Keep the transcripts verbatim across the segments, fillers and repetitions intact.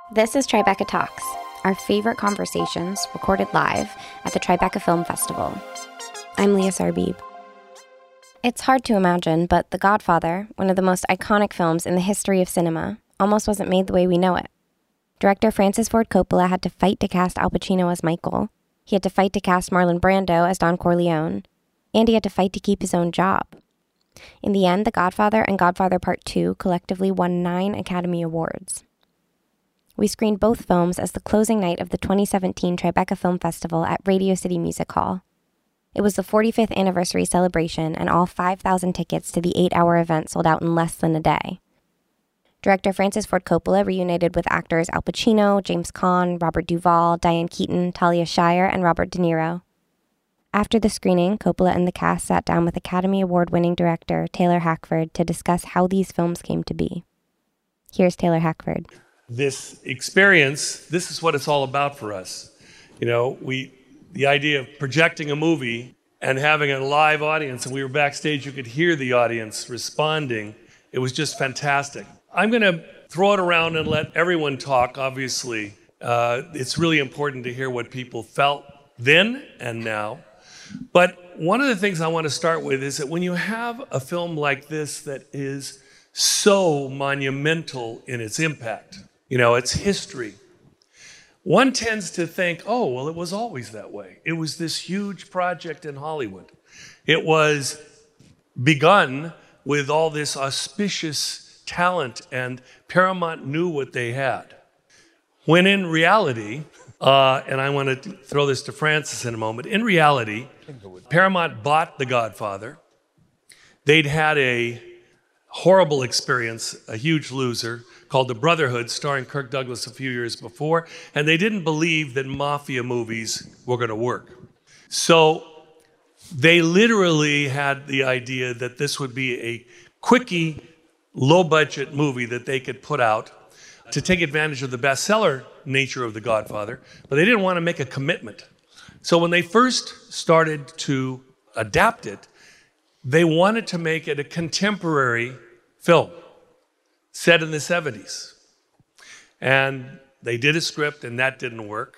This is Tribeca Talks, our favorite conversations recorded live at the Tribeca Film Festival. I'm Leah Sarbib. It's hard to imagine, but The Godfather, one of the most iconic films in the history of cinema, almost wasn't made the way we know it. Director Francis Ford Coppola had to fight to cast Al Pacino as Michael. He had to fight to cast Marlon Brando as Don Corleone. And he had to fight to keep his own job. In the end, The Godfather and Godfather Part two collectively won nine Academy Awards. We screened both films as the closing night of the twenty seventeen Tribeca Film Festival at Radio City Music Hall. It was the forty-fifth anniversary celebration, and all five thousand tickets to the eight-hour event sold out in less than a day. Director Francis Ford Coppola reunited with actors Al Pacino, James Caan, Robert Duvall, Diane Keaton, Talia Shire, and Robert De Niro. After the screening, Coppola and the cast sat down with Academy Award-winning director Taylor Hackford to discuss how these films came to be. Here's Taylor Hackford. This experience, this is what it's all about for us. You know, we, the idea of projecting a movie and having a live audience, and we were backstage, you could hear the audience responding. It was just fantastic. I'm going to throw it around and let everyone talk, obviously. Uh, it's really important to hear what people felt then and now. But one of the things I want to start with is that when you have a film like this that is so monumental in its impact, you know, its history, one tends to think, oh, well, it was always that way. It was this huge project in Hollywood. It was begun with all this auspicious talent, and Paramount knew what they had. When in reality, uh, and I want to throw this to Francis in a moment, in reality, Paramount bought The Godfather. They'd had a horrible experience, a huge loser, called The Brotherhood, starring Kirk Douglas a few years before, and they didn't believe that mafia movies were going to work. So they literally had the idea that this would be a quickie, low-budget movie that they could put out to take advantage of the bestseller nature of The Godfather, but they didn't want to make a commitment. So when they first started to adapt it, they wanted to make it a contemporary film set in the seventies. And they did a script, and that didn't work.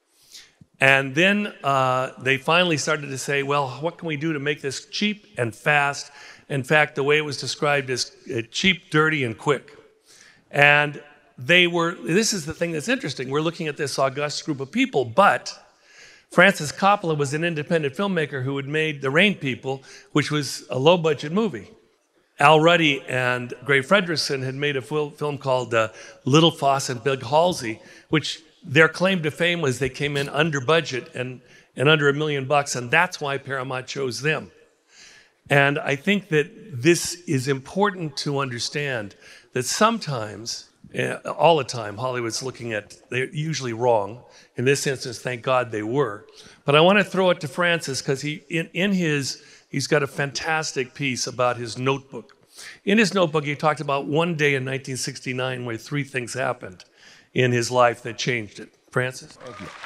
And then uh, they finally started to say, well, what can we do to make this cheap and fast? In fact, the way it was described is uh, cheap, dirty, and quick. And they were, this is the thing that's interesting, we're looking at this august group of people, but Francis Coppola was an independent filmmaker who had made The Rain People, which was a low-budget movie. Al Ruddy and Gray Fredrickson had made a film called uh, Little Foss and Big Halsey, which their claim to fame was they came in under budget and, and under a million bucks, and that's why Paramount chose them. And I think that this is important to understand, that sometimes, uh, all the time, Hollywood's looking at, they're usually wrong. In this instance, thank God they were. But I want to throw it to Francis, because he, in, in his, he's got a fantastic piece about his notebook. In his notebook, he talked about one day in nineteen sixty-nine where three things happened in his life that changed it. Francis? Thank you.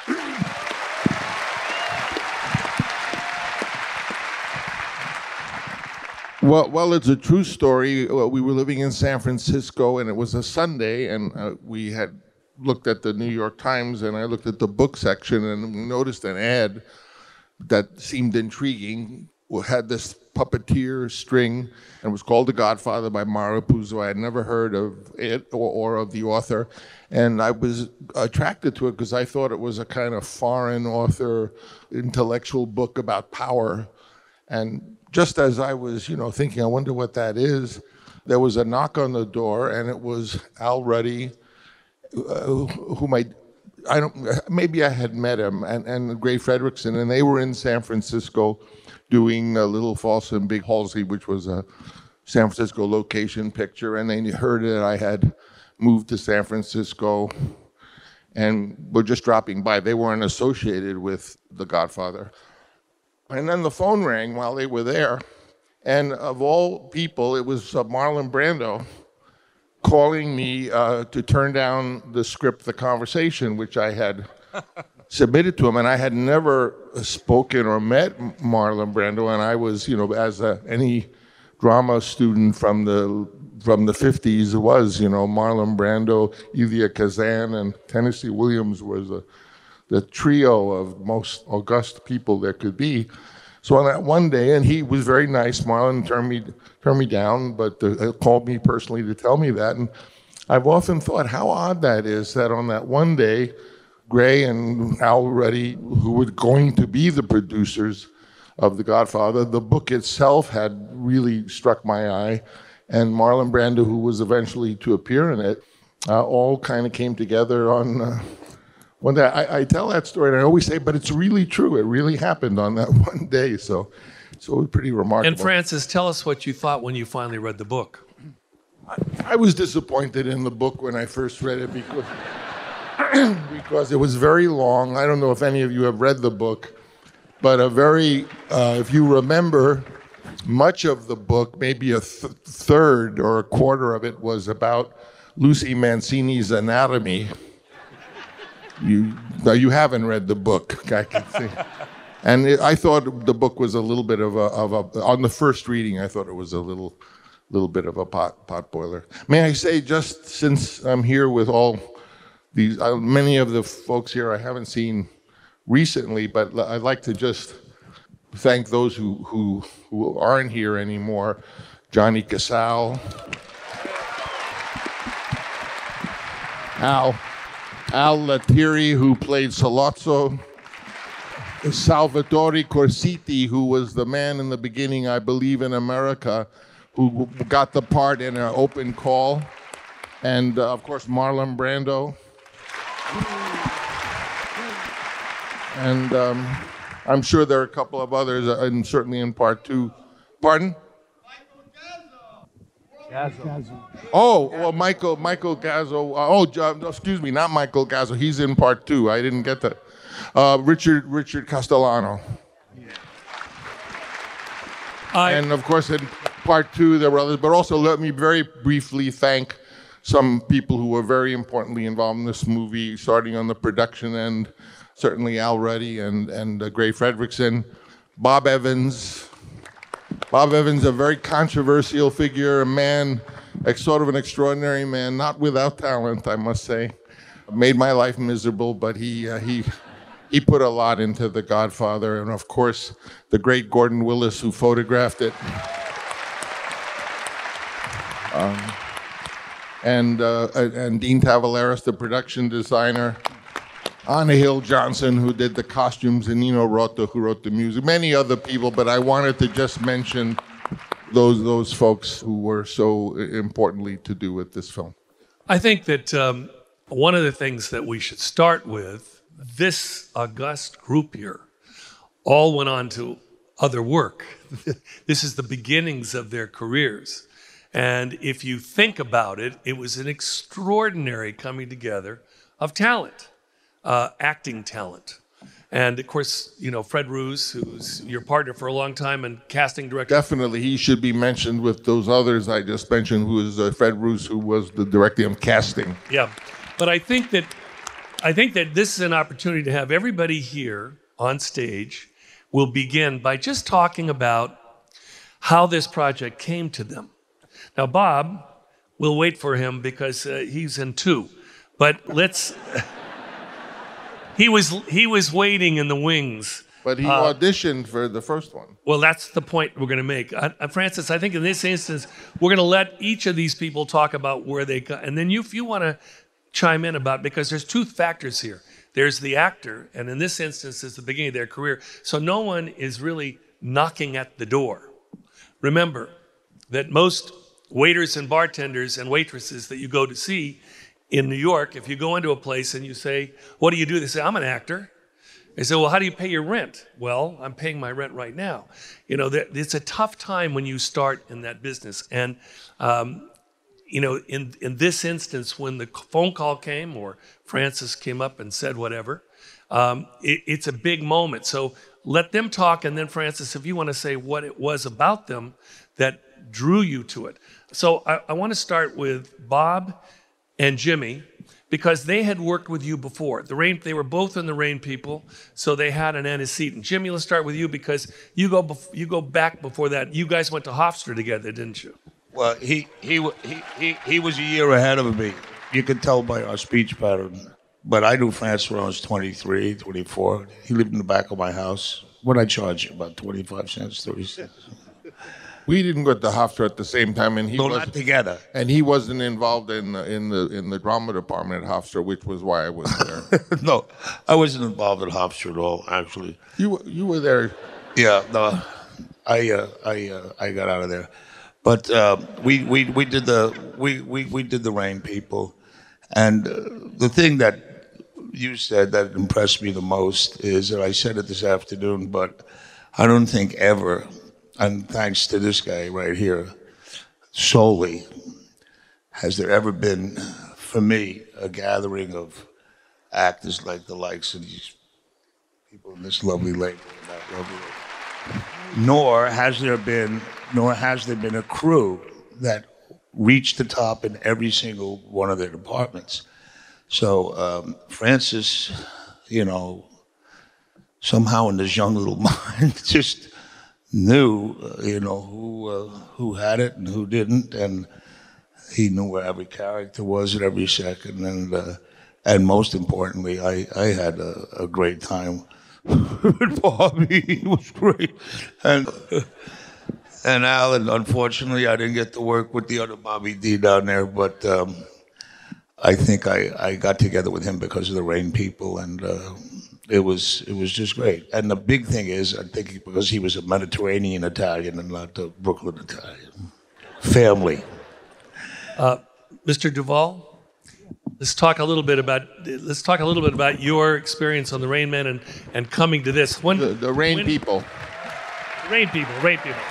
Well, well, it's a true story. We were living in San Francisco, and it was a Sunday, and uh, we had looked at the New York Times, and I looked at the book section, and we noticed an ad that seemed intriguing. We had this puppeteer string, and it was called The Godfather by Mario Puzo. I had never heard of it or, or of the author, and I was attracted to it because I thought it was a kind of foreign author, intellectual book about power. And just as I was, you know, thinking, I wonder what that is, there was a knock on the door, and it was Al Ruddy, uh, whom I, I don't, maybe I had met him, and, and Gray Fredrickson, and they were in San Francisco doing a Little Foss and Big Halsey, which was a San Francisco location picture, and they heard that I had moved to San Francisco and were just dropping by. They weren't associated with The Godfather. And then the phone rang while they were there, and of all people, it was uh, Marlon Brando calling me uh, to turn down the script, The Conversation, which I had submitted to him, and I had never spoken or met Marlon Brando, and I was, you know, as a, any drama student from the from the fifties was, you know, Marlon Brando, Elia Kazan, and Tennessee Williams was a, the trio of most august people there could be. So on that one day, and he was very nice, Marlon turned me turned me down, but uh, called me personally to tell me that. And I've often thought how odd that is, that on that one day, Gray and Al Ruddy, who were going to be the producers of The Godfather, the book itself had really struck my eye, and Marlon Brando, who was eventually to appear in it, uh, all kind of came together on uh, one day. I, I tell that story, and I always say, but it's really true. It really happened on that one day, so, so it was pretty remarkable. And Francis, tell us what you thought when you finally read the book. I, I was disappointed in the book when I first read it because, because it was very long. I don't know if any of you have read the book, but a very, uh, if you remember, much of the book, maybe a th- third or a quarter of it, was about Lucy Mancini's anatomy. You, no, you haven't read the book, I can see. And it, I thought the book was a little bit of a, of a, on the first reading, I thought it was a little, little bit of a pot, pot boiler. May I say, just since I'm here with all these, uh, many of the folks here I haven't seen recently, but I'd like to just thank those who, who, who aren't here anymore. Johnny Casal, Al, Al Lettieri, who played Sollozzo, Salvatore Corsiti, who was the man in the beginning, I believe, in America, who got the part in an open call, and uh, of course Marlon Brando. And um, I'm sure there are a couple of others, uh, and certainly in part two. Pardon? Gazzo. Gazzo. Oh, well, Michael, Michael Gazzo. Uh, oh, uh, no, excuse me, not Michael Gazzo. He's in part two. I didn't get that. Uh, Richard, Richard Castellano. Yeah. I, and of course, in part two, there were others. But also, let me very briefly thank some people who were very importantly involved in this movie, starting on the production end. Certainly Al Ruddy and, and uh, Gray Fredrickson, Bob Evans. Bob Evans, a very controversial figure, a man, a sort of an extraordinary man, not without talent, I must say. Made my life miserable, but he, uh, he, he put a lot into The Godfather. And of course, the great Gordon Willis, who photographed it. Um, and, uh, and Dean Tavoularis, the production designer. Anna Hill Johnson, who did the costumes, and Nino Rota, who wrote the music. Many other people, but I wanted to just mention those those folks who were so importantly to do with this film. I think that um, one of the things that we should start with, this august group here all went on to other work. This is the beginnings of their careers. And if you think about it, it was an extraordinary coming together of talent. Uh, acting talent. And of course, you know, Fred Roos, who's your partner for a long time and casting director. Definitely, he should be mentioned with those others I just mentioned, who is uh, Fred Roos, who was the director of casting. Yeah, but I think that I think that this is an opportunity to have everybody here on stage will begin by just talking about how this project came to them. Now, Bob, we'll wait for him because uh, he's in two, but let's... He was he was waiting in the wings. But he uh, auditioned for the first one. Well, that's the point we're going to make. Uh, uh, Francis, I think in this instance, we're going to let each of these people talk about where they got. And then you, if you want to chime in about, because there's two factors here. There's the actor, and in this instance, it's the beginning of their career. So no one is really knocking at the door. Remember that most waiters and bartenders and waitresses that you go to see in New York, if you go into a place and you say, what do you do? They say, I'm an actor. They say, well, how do you pay your rent? Well, I'm paying my rent right now. You know, it's a tough time when you start in that business. And, um, you know, in, in this instance, when the phone call came or Francis came up and said whatever, um, it, it's a big moment. So let them talk. And then, Francis, if you want to say what it was about them that drew you to it. So I, I want to start with Bob and Jimmy, because they had worked with you before. The Rain, they were both in the Rain People, so they had an antecedent. Jimmy, let's start with you because you go bef- you go back before that. You guys went to Hofstra together, didn't you? Well, he he wa- he he he was a year ahead of me. You could tell by our speech pattern. But I knew France when I was twenty-three, twenty-four. He lived in the back of my house. What did I charge you? About twenty-five cents, thirty cents. We didn't go to Hofstra at the same time, and he No, was not together. and he wasn't involved in the, in the in the drama department at Hofstra, which was why I was there. No, I wasn't involved in Hofstra at all, actually. you were- you were there. Yeah, no, I uh, I uh, I got out of there, but uh, we, we we did the we, we, we did the Rain People, and uh, the thing that you said that impressed me the most is that I said it this afternoon, but I don't think ever, and thanks to this guy right here, solely, has there ever been for me a gathering of actors like the likes of these people in this lovely lake and that lovely lake. Nor has there been, nor has there been a crew that reached the top in every single one of their departments. So um, Francis, you know, somehow in his young little mind just knew, uh, you know, who uh, who had it and who didn't, and he knew where every character was at every second, and uh, and most importantly, I I had a, a great time with Bobby. He was great, and and Alan. Unfortunately, I didn't get to work with the other Bobby D down there, but um, I think I, I got together with him because of the Rain People, and uh, it was it was just great. And the big thing is, I think because he was a Mediterranean Italian and not a Brooklyn Italian. Family. Uh, Mister Duvall, let's talk a little bit about let's talk a little bit about your experience on the Rain Men and, and coming to this. When, The, the Rain when- People. Rain People, Rain People.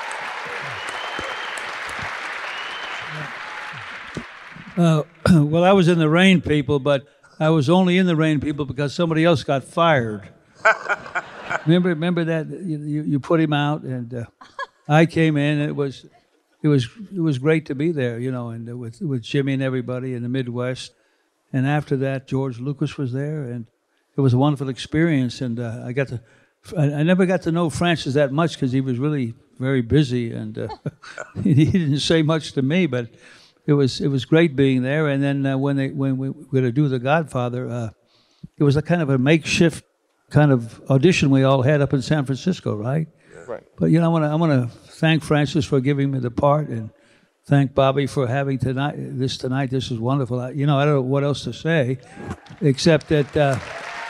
Uh, well, I was in the Rain People, but I was only in the Rain People because somebody else got fired. remember, remember that you, you, you put him out, and uh, I came in. And it was, it was, it was great to be there, you know, and uh, with with Jimmy and everybody in the Midwest. And after that, George Lucas was there, and it was a wonderful experience. And uh, I got to, I, I never got to know Francis that much because he was really very busy, and uh, he didn't say much to me, but. It was it was great being there, and then uh, when they when we were going to do The Godfather, uh, it was a kind of a makeshift kind of audition we all had up in San Francisco, right? Right. But you know, I want to I want to thank Francis for giving me the part, and thank Bobby for having tonight this tonight. This is wonderful. I, you know, I don't know what else to say, except that uh,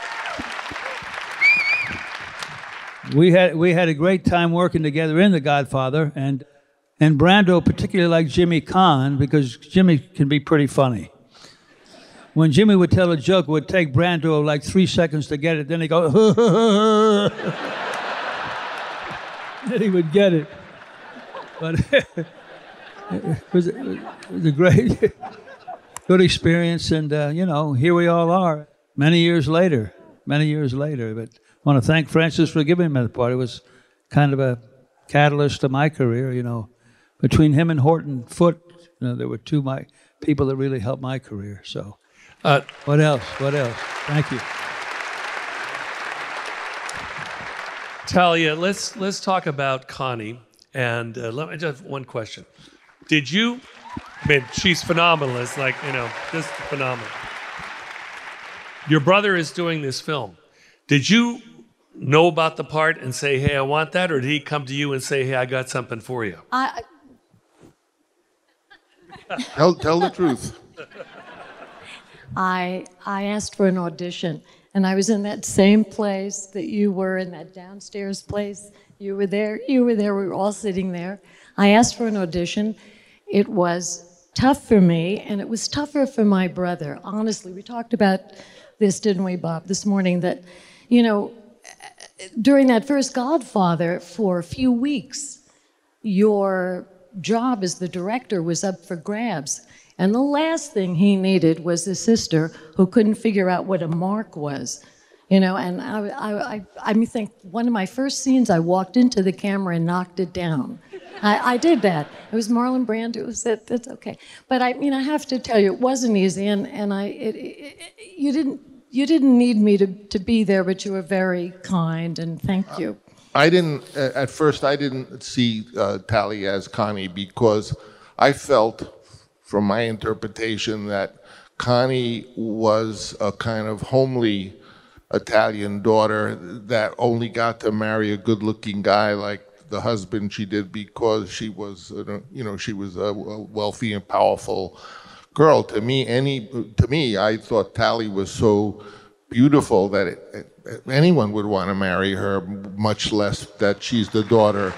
we had we had a great time working together in The Godfather, and. And Brando particularly liked Jimmy Caan because Jimmy can be pretty funny. When Jimmy would tell a joke, it would take Brando like three seconds to get it. Then he'd go, then he would get it. But it, was, it was a great, good experience. And, uh, you know, here we all are many years later, many years later. But I want to thank Francis for giving me the part. It was kind of a catalyst to my career, you know. Between him and Horton Foote, you know, there were two my people that really helped my career. So, Uh, what else? What else? Thank you. Talia, let's let's talk about Connie. And uh, let me just one question: Did you? I mean, she's phenomenal. It's like you know, just phenomenal. Your brother is doing this film. Did you know about the part and say, "Hey, I want that," or did he come to you and say, "Hey, I got something for you"? I, Tell tell the truth. I, I asked for an audition, and I was in that same place that you were in, that downstairs place. You were there, you were there, we were all sitting there. I asked for an audition. It was tough for me, and it was tougher for my brother. Honestly, we talked about this, didn't we, Bob, this morning, that, you know, during that first Godfather, for a few weeks, your job as the director was up for grabs. And the last thing he needed was a sister who couldn't figure out what a mark was. You know, and I, I, I, I think one of my first scenes, I walked into the camera and knocked it down. I, I did that. It was Marlon Brando. It was that. That's okay. But I mean, I have to tell you, it wasn't easy, and and I, it, it, it, you didn't, you didn't need me to to be there, but you were very kind, and thank you. I didn't, uh, at first, I didn't see uh, Tally as Connie because I felt, from my interpretation, that Connie was a kind of homely Italian daughter that only got to marry a good-looking guy like the husband she did because she was, you know, she was a wealthy and powerful girl. To me, any to me, I thought Tally was so beautiful that it, it, anyone would want to marry her, much less that she's the daughter.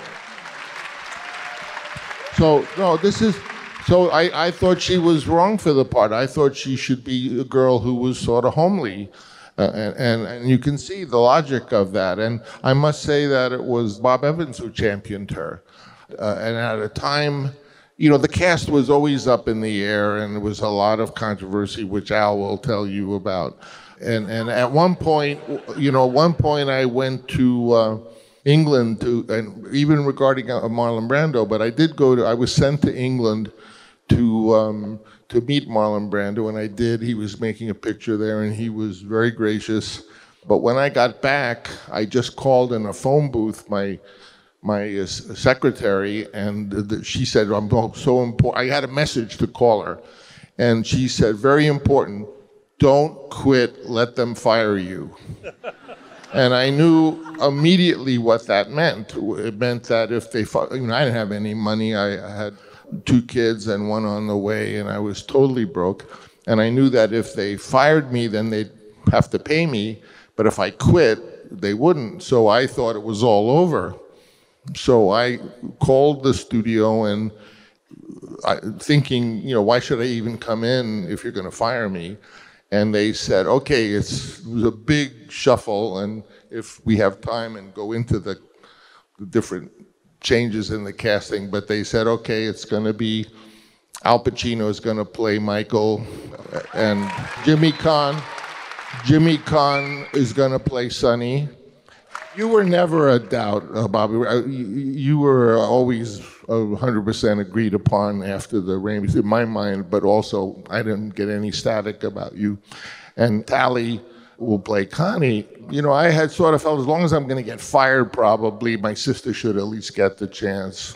So no, this is. So I, I thought she was wrong for the part. I thought she should be a girl who was sort of homely. Uh, and, and, and you can see the logic of that. And I must say that it was Bob Evans who championed her. Uh, and at a time, you know, the cast was always up in the air, and there was a lot of controversy, which Al will tell you about. And, and at one point, you know, at one point I went to uh, England to, and even regarding uh, Marlon Brando, but I did go to, I was sent to England to um, to meet Marlon Brando, and I did. He was making a picture there, and he was very gracious. But when I got back, I just called in a phone booth my my uh, secretary, and the, she said, "I'm so important." I had a message to call her, and she said, "Very important. Don't quit. Let them fire you." And I knew immediately what that meant. It meant that if they, you know, I didn't have any money. I, I had two kids and one on the way, and I was totally broke. And I knew that if they fired me, then they'd have to pay me. But if I quit, they wouldn't. So I thought it was all over. So I called the studio and I, thinking, you know, why should I even come in if you're going to fire me? And they said, okay, it's, it was a big shuffle, and if we have time and go into the, the different changes in the casting, but they said, okay, it's going to be Al Pacino is going to play Michael, and Jimmy Caan, Jimmy Caan is going to play Sonny. You were never a doubt, uh, Bobby. You were always one hundred percent agreed upon after the Rain, in my mind, but also I didn't get any static about you. And Tally will play Connie. You know, I had sort of felt as long as I'm going to get fired, probably my sister should at least get the chance.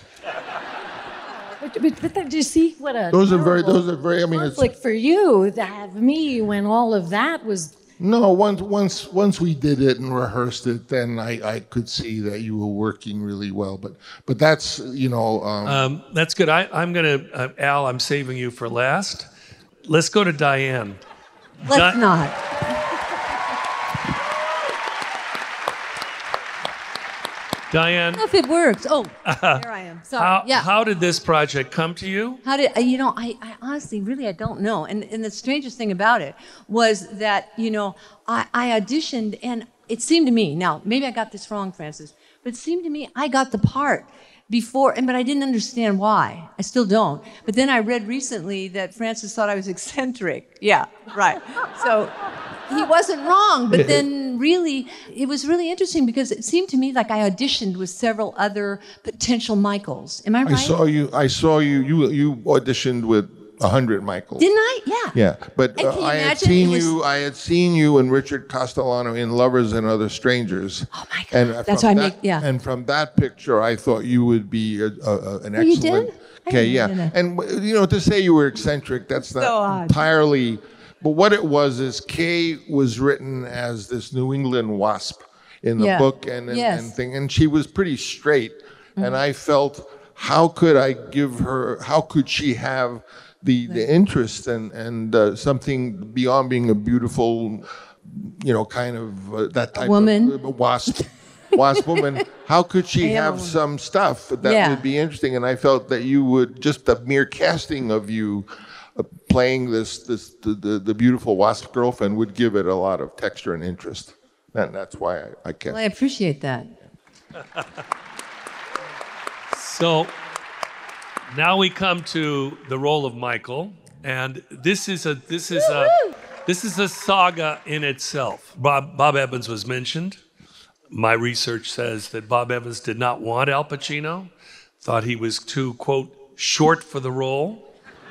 But, but, but that, do you see what a those are very, those are very. I mean, it's like for you to have me when all of that was. No, once once once we did it and rehearsed it, then I, I could see that you were working really well. But but that's you know. Um, um, that's good. I, I'm gonna uh, Al. I'm saving you for last. Let's go to Diane. Let's Di- not. Diane. If it works. Oh, there I am. Sorry. How, yeah. how did this project come to you? How did, you know, I, I honestly, really, I don't know. And, and the strangest thing about it was that, you know, I, I auditioned and it seemed to me, now, maybe I got this wrong, Francis, but it seemed to me I got the part before, and but I didn't understand why. I still don't. But then I read recently that Francis thought I was eccentric. Yeah, right. So he wasn't wrong, but then really, it was really interesting because it seemed to me like I auditioned with several other potential Michaels. Am I right? I saw you. I saw you. You you auditioned with a hundred Michaels. Didn't I? Yeah. Yeah, but uh, I had seen was... you. I had seen you and Richard Castellano in Lovers and Other Strangers. Oh my God! And that's why I that, make. Yeah. And from that picture, I thought you would be a, a, an oh, excellent. You did? Okay, yeah. And you know, to say you were eccentric, that's not so entirely. But what it was is Kay was written as this New England wasp in the yeah. book and and, yes. and thing, and she was pretty straight. Mm-hmm. And I felt, how could I give her? How could she have the the interest and and uh, something beyond being a beautiful, you know, kind of uh, that type woman. of uh, wasp. wasp woman, how could she have some stuff that yeah. would be interesting? And I felt that you would, just the mere casting of you uh, playing this, this the, the, the beautiful wasp girlfriend would give it a lot of texture and interest. And that's why I, I cast. Well, I appreciate that. So now we come to the role of Michael, and this is a this is a this is a saga in itself. Bob Bob Evans was mentioned. My research says that Bob Evans did not want Al Pacino, thought he was too, quote, short for the role.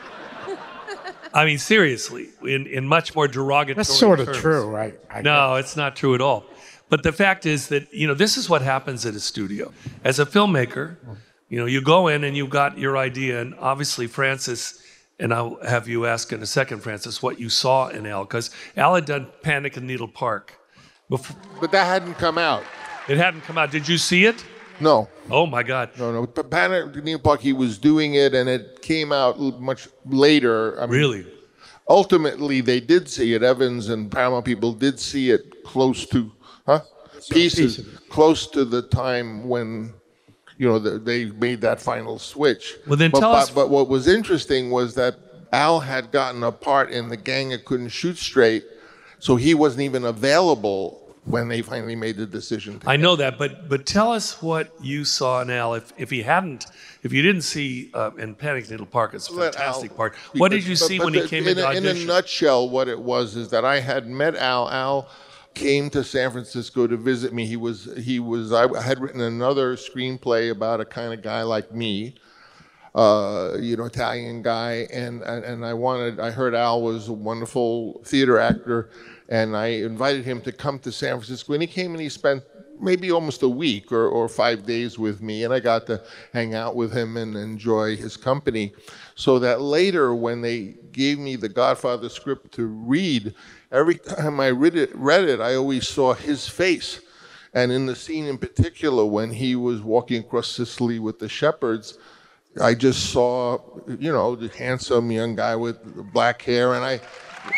I mean, seriously, in, in much more derogatory terms. That's sort of true, right? I no, it's not true at all. But the fact is that, you know, this is what happens at a studio. As a filmmaker, You know, you go in and you've got your idea, and obviously Francis, and I'll have you ask in a second, Francis, what you saw in Al, because Al had done Panic in Needle Park. Before, But that hadn't come out. it hadn't come out. Did you see it? No. Oh my God. No, no. P- Panic at Needle Park, he was doing it, and it came out l- much later. I mean, Really? ultimately, they did see it. Evans and Paramount people did see it close to, huh? Pieces, close to the time when, you know, the, they made that final switch. Well, then but, tell but, us- But what was interesting was that Al had gotten a part in The Gang That Couldn't Shoot Straight, so he wasn't even available when they finally made the decision. To I know that, but but tell us what you saw in Al. If if he hadn't, if you didn't see uh, in Panic in Needle Park, it's a Let fantastic Al part. speak, What did but- you but- see but when he the- came in into a, in a audition? nutshell, what it was is that I had met Al. Al came to San Francisco to visit me. He was he was I had written another screenplay about a kind of guy like me, uh, you know, Italian guy, and, and and I wanted. I heard Al was a wonderful theater actor, and I invited him to come to San Francisco, and he came and he spent maybe almost a week or, or five days with me, and I got to hang out with him and enjoy his company. So that later, when they gave me the Godfather script to read, every time I read it, read it, I always saw his face. And in the scene in particular, when he was walking across Sicily with the shepherds, I just saw, you know, the handsome young guy with black hair, and I,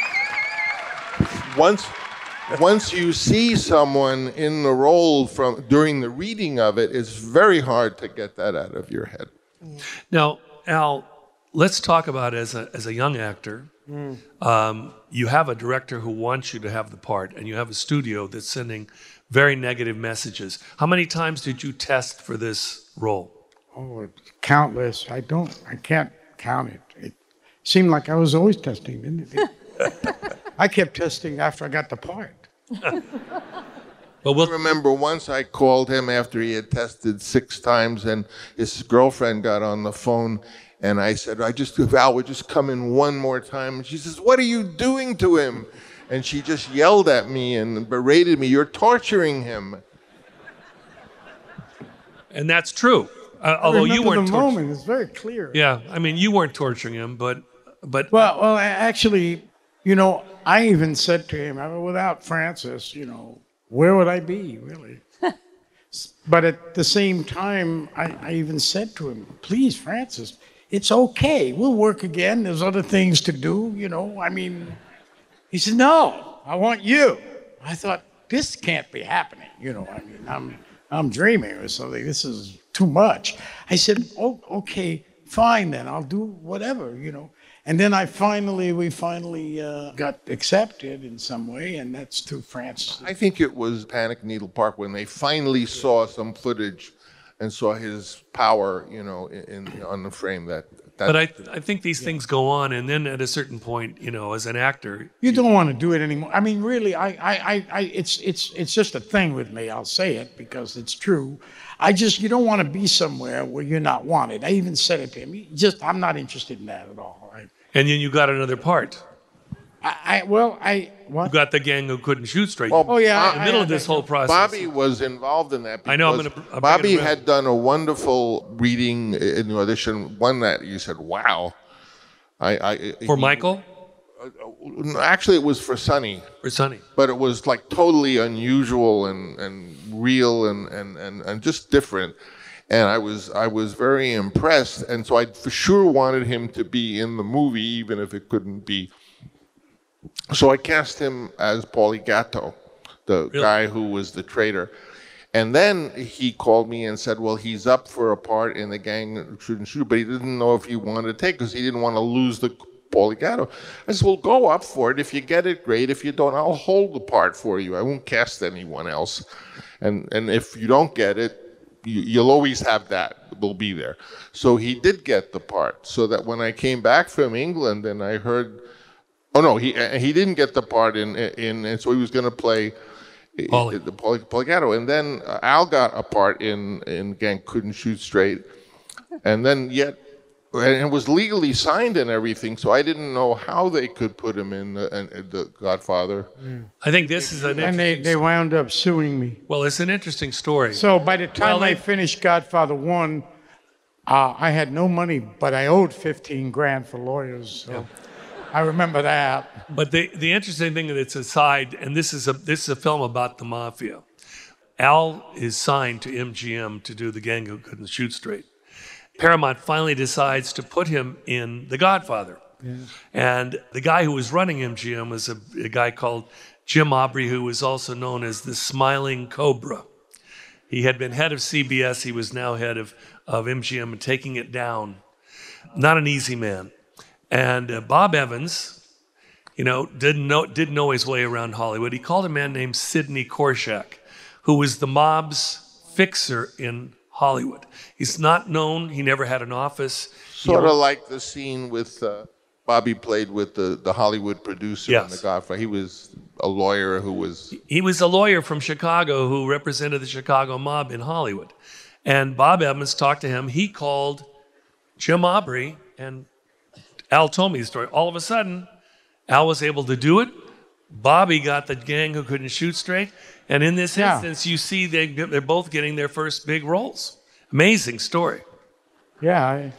once, once you see someone in the role from during the reading of it, it's very hard to get that out of your head. Now, Al, let's talk about as a as a young actor. Um, you have a director who wants you to have the part, and you have a studio that's sending very negative messages. How many times did you test for this role? Oh, it's countless. I don't, I can't count it. It seemed like I was always testing, didn't it? I kept testing after I got the part. Well, we'll I remember once I called him after he had tested six times, and his girlfriend got on the phone, and I said, I just, if Al would just come in one more time. And she says, what are you doing to him? And she just yelled at me and berated me, you're torturing him. and that's true. Uh, although I you remember weren't the torturing. moment. It's very clear. Yeah, I mean, you weren't torturing him, but but Well, well, actually, you know, I even said to him, I mean, without Francis, you know, where would I be, really? But at the same time, I, I even said to him, please, Francis, it's okay. We'll work again. There's other things to do, you know. I mean, he said, no, I want you. I thought, this can't be happening. You know, I mean, I'm, I'm dreaming or something. This is too much. I said, oh, okay, fine then. I'll do whatever, you know. And then I finally, we finally uh, got accepted in some way, and that's through Francis. I think it was Panic Needle Park when they finally saw some footage and saw his power, you know, in, in on the frame. That, that but I I think these things go on, and then at a certain point, you know, as an actor, You don't want to do it anymore. I mean, really, I, I, I, I, it's, it's, it's just a thing with me. I'll say it because it's true. I just, you don't want to be somewhere where you're not wanted. I even said it to him. He just, I'm not interested in that at all. I, and then you got another part. I, I well, I, what? You got the gang who couldn't shoot straight. Well, Oh, yeah, in the I- middle I- of this I- whole process. Bobby was involved in that. I know, I'm because gonna- I'm Bobby bringing it had done a wonderful reading in the audition. One that you said, "Wow." I, I for he- Michael Actually, it was for Sonny, or Sonny. but it was like totally unusual and, and real and, and, and, and just different. And I was I was very impressed, and so I for sure wanted him to be in the movie, even if it couldn't be. So I cast him as Paulie Gatto, the Really? guy who was the traitor. And then he called me and said, well, he's up for a part in The Gang That Shouldn't Shoot, but he didn't know if he wanted to take because he didn't want to lose the Paulie Gatto. I said, well, go up for it. If you get it, great. If you don't, I'll hold the part for you. I won't cast anyone else. And and if you don't get it, you, you'll always have that. Will be there. So he did get the part. So that when I came back from England and I heard, oh no, he he didn't get the part in in, and so he was going to play Paulie. the Paulie, Paulie Gatto. And then uh, Al got a part in in Gang Couldn't Shoot Straight, and then yet. And it was legally signed and everything, so I didn't know how they could put him in the, in, in the Godfather. I think this is an And they, interesting, they wound up suing me. well, it's an interesting story. So by the time Well, I they- finished Godfather one, Uh, I had no money, but I owed fifteen grand for lawyers. So I remember that. But the, the interesting thing that's aside, and this is a this is a film about the mafia. Al is signed to M G M to do The Gang Who Couldn't Shoot Straight. Paramount finally decides to put him in The Godfather. Yeah. And the guy who was running M G M was a, a guy called Jim Aubrey, who was also known as the Smiling Cobra. He had been head of C B S. He was now head of, of M G M and taking it down. Not an easy man. And uh, Bob Evans, you know, didn't know, didn't know his way around Hollywood. He called a man named Sidney Korshak, who was the mob's fixer in Hollywood. He's not known. He never had an office. Sort of like the scene with uh, Bobby played with the, the Hollywood producer Yes. in The Godfather. He was a lawyer who was... He was a lawyer from Chicago who represented the Chicago mob in Hollywood. And Bob Evans talked to him. He called Jim Aubrey, and Al told me the story. All of a sudden, Al was able to do it. Bobby got The Gang Who Couldn't Shoot Straight. And in this Yeah. instance, you see they, they're both getting their first big roles. Amazing story. Yeah. I,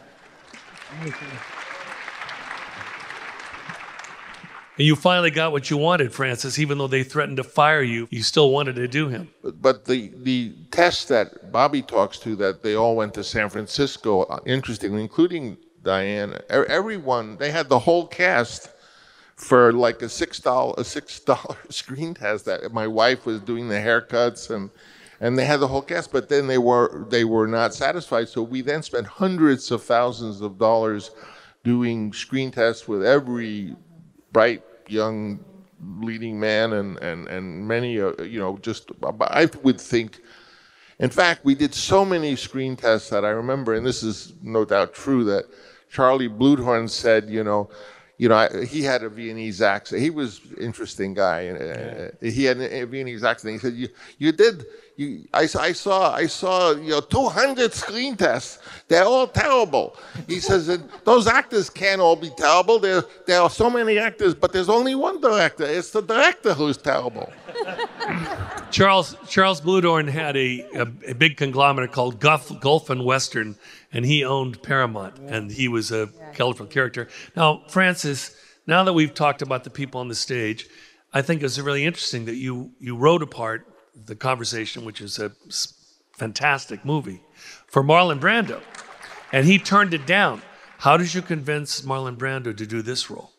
And you finally got what you wanted, Francis. Even though they threatened to fire you, you still wanted to do him. But, but the, the test that Bobby talks to, that they all went to San Francisco, uh, interestingly, including Diane, e- everyone, they had the whole cast for like a six dollar a six dollar screen test. That my wife was doing the haircuts, and and they had the whole cast, but then they were they were not satisfied. So we then spent hundreds of thousands of dollars doing screen tests with every bright young leading man, and and and many uh, you know just I would think. In fact, we did so many screen tests that I remember, and this is no doubt true, that Charlie Bluthorn said, you know. You know, I, he had a Viennese accent. He was an interesting guy. Uh, he had a Viennese accent. He said, "You, you did. You, I, I saw, I saw, you know, two hundred screen tests. They're all terrible." He says, "Those actors can't all be terrible. There, there are so many actors, but there's only one director. It's the director who's terrible." Charles Charles Bluthorn had a, a, a big conglomerate called Gulf, Gulf and Western, and he owned Paramount, and he was a colorful character. Now, Francis, now that we've talked about the people on the stage, I think it's really interesting that you you wrote a part, The Conversation, which is a fantastic movie, for Marlon Brando, and he turned it down. How did you convince Marlon Brando to do this role?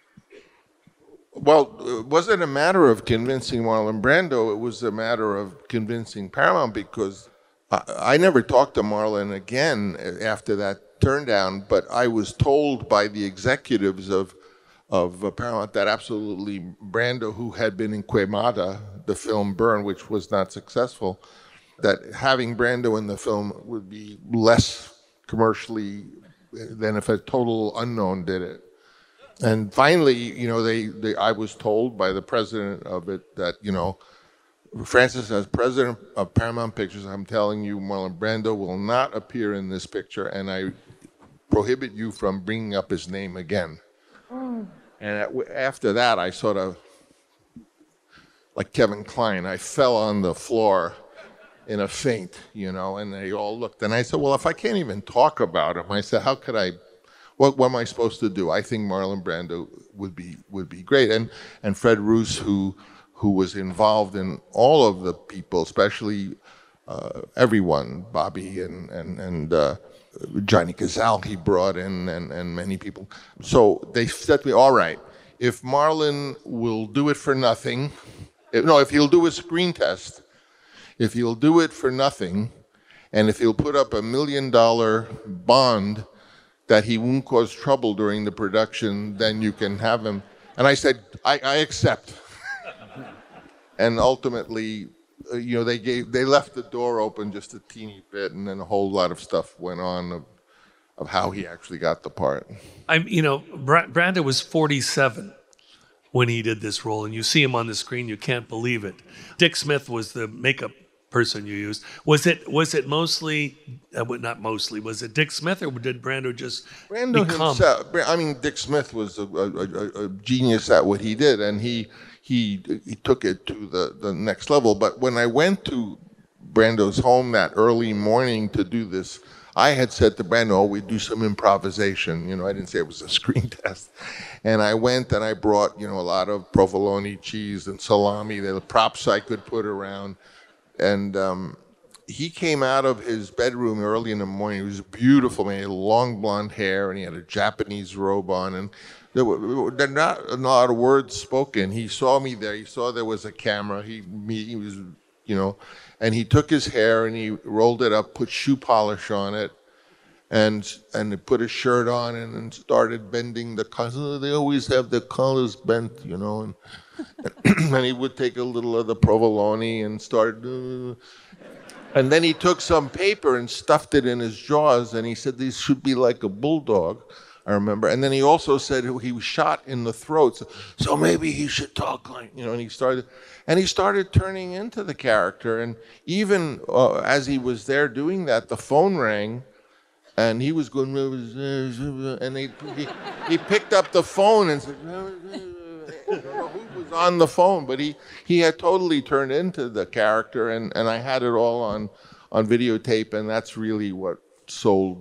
Well, it wasn't a matter of convincing Marlon Brando. It was a matter of convincing Paramount, because I, I never talked to Marlon again after that turn down, but I was told by the executives of of uh, Paramount that absolutely Brando, who had been in Quemada, the film Burn, which was not successful, that having Brando in the film would be less commercially than if a total unknown did it. And finally, you know, they, they I was told by the president of it that, you know, Francis, as president of Paramount Pictures, I'm telling you, Marlon Brando will not appear in this picture, and I prohibit you from bringing up his name again. Mm. And at, after that, I sort of, like Kevin Kline, I fell on the floor in a faint, you know, and they all looked. And I said, well, if I can't even talk about him, I said, how could I, what, what am I supposed to do? I think Marlon Brando would be would be great. And and Fred Roos, who who was involved in all of the people, especially uh, everyone, Bobby and and and uh, Johnny Cazale, he brought in, and and many people. So they said to me, all right, if Marlon will do it for nothing, if, no, if he'll do a screen test, if he'll do it for nothing, and if he'll put up a million dollar bond that he won't cause trouble during the production, then you can have him. And I said, I, I accept. And ultimately, uh, you know, they gave, they left the door open just a teeny bit, and then a whole lot of stuff went on of, of how he actually got the part. I'm, you know, Bra- Brando was forty-seven when he did this role, and you see him on the screen, you can't believe it. Dick Smith was the makeup person you used. Was it was it mostly, uh, not mostly, was it Dick Smith, or did Brando just Brando become? himself, I mean, Dick Smith was a, a, a, a genius at what he did, and he he he took it to the, the next level. But when I went to Brando's home that early morning to do this, I had said to Brando, oh, we'd do some improvisation. You know, I didn't say it was a screen test. And I went and I brought, you know, a lot of provolone cheese and salami, the props I could put around. And um, he came out of his bedroom early in the morning. He was beautiful, man. He had long blonde hair and he had a Japanese robe on. And there were, there were not a lot of words spoken. He saw me there. He saw there was a camera. He, me, he was, you know, and he took his hair and he rolled it up, put shoe polish on it, and and he put his shirt on and, and started bending the colors. They always have the colors bent, you know. And, and he would take a little of the provolone and start. Uh, and then he took some paper and stuffed it in his jaws, and he said these should be like a bulldog. I remember. And then he also said he was shot in the throat, so, so maybe he should talk like, you know, and he started, and he started turning into the character. And even uh, as he was there doing that, the phone rang, and he was going, and he, he, he picked up the phone and said, I don't know who was on the phone, but he, he had totally turned into the character, and, and I had it all on, on videotape, and that's really what sold,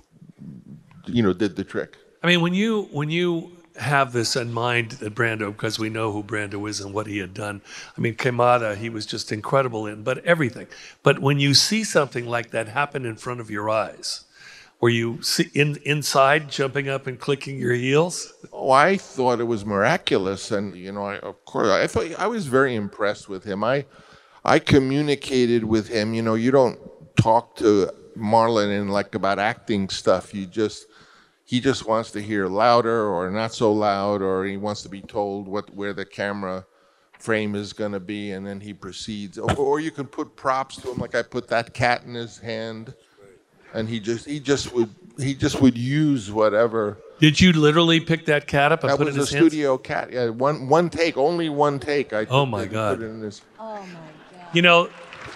you know, did the trick. I mean, when you when you have this in mind that Brando, because we know who Brando is and what he had done. I mean, Queimada, he was just incredible in, but everything. But when you see something like that happen in front of your eyes, were you see, in, inside jumping up and clicking your heels? Oh, I thought it was miraculous, and you know, I, of course, I thought I was very impressed with him. I I communicated with him. You know, you don't talk to Marlon in like about acting stuff. You just He just wants to hear louder or not so loud, or he wants to be told what where the camera frame is going to be, and then he proceeds. Or, or you can put props to him, like I put that cat in his hand, and he just he just would he just would use whatever. Did you literally pick that cat up and that put it in his hands? That was a studio cat. Yeah, one one take, only one take. I oh my God! Put it in his... Oh my God! You know.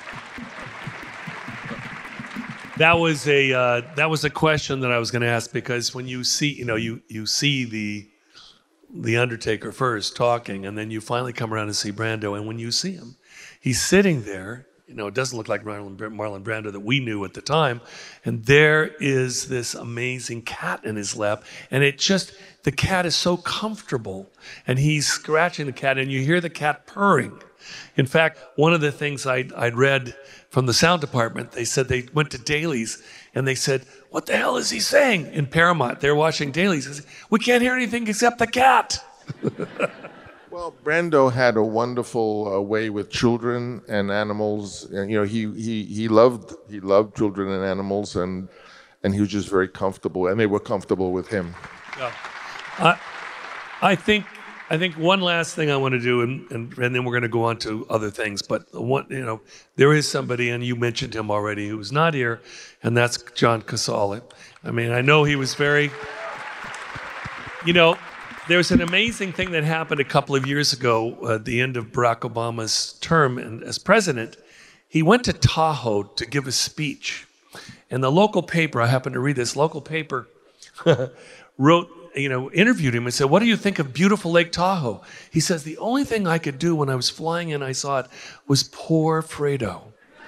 That was a uh, that was a question that I was going to ask, because when you see, you know, you you see the the Undertaker first talking, and then you finally come around and see Brando, and when you see him, he's sitting there. You know, it doesn't look like Marlon, Marlon Brando that we knew at the time, and there is this amazing cat in his lap, and it just the cat is so comfortable, and he's scratching the cat, and you hear the cat purring. In fact, one of the things I'd, I'd read from the sound department, they said they went to dailies and they said, what the hell is he saying? In Paramount, they're watching dailies. They said, we can't hear anything except the cat. Well, Brando had a wonderful uh, way with children and animals. And, you know, he, he, he loved he loved children and animals, and and he was just very comfortable, and they were comfortable with him. Yeah. I, I think I think one last thing I want to do, and, and, and then we're going to go on to other things. But one, you know, there is somebody, and you mentioned him already, who's not here, and that's John Casale. I mean, I know he was very, you know, there's an amazing thing that happened a couple of years ago, uh, at the end of Barack Obama's term and, as president. He went to Tahoe to give a speech, and the local paper, I happened to read this, local paper wrote, you know, interviewed him and said, what do you think of beautiful Lake Tahoe? He says, the only thing I could do when I was flying in, I saw it, was pour Fredo.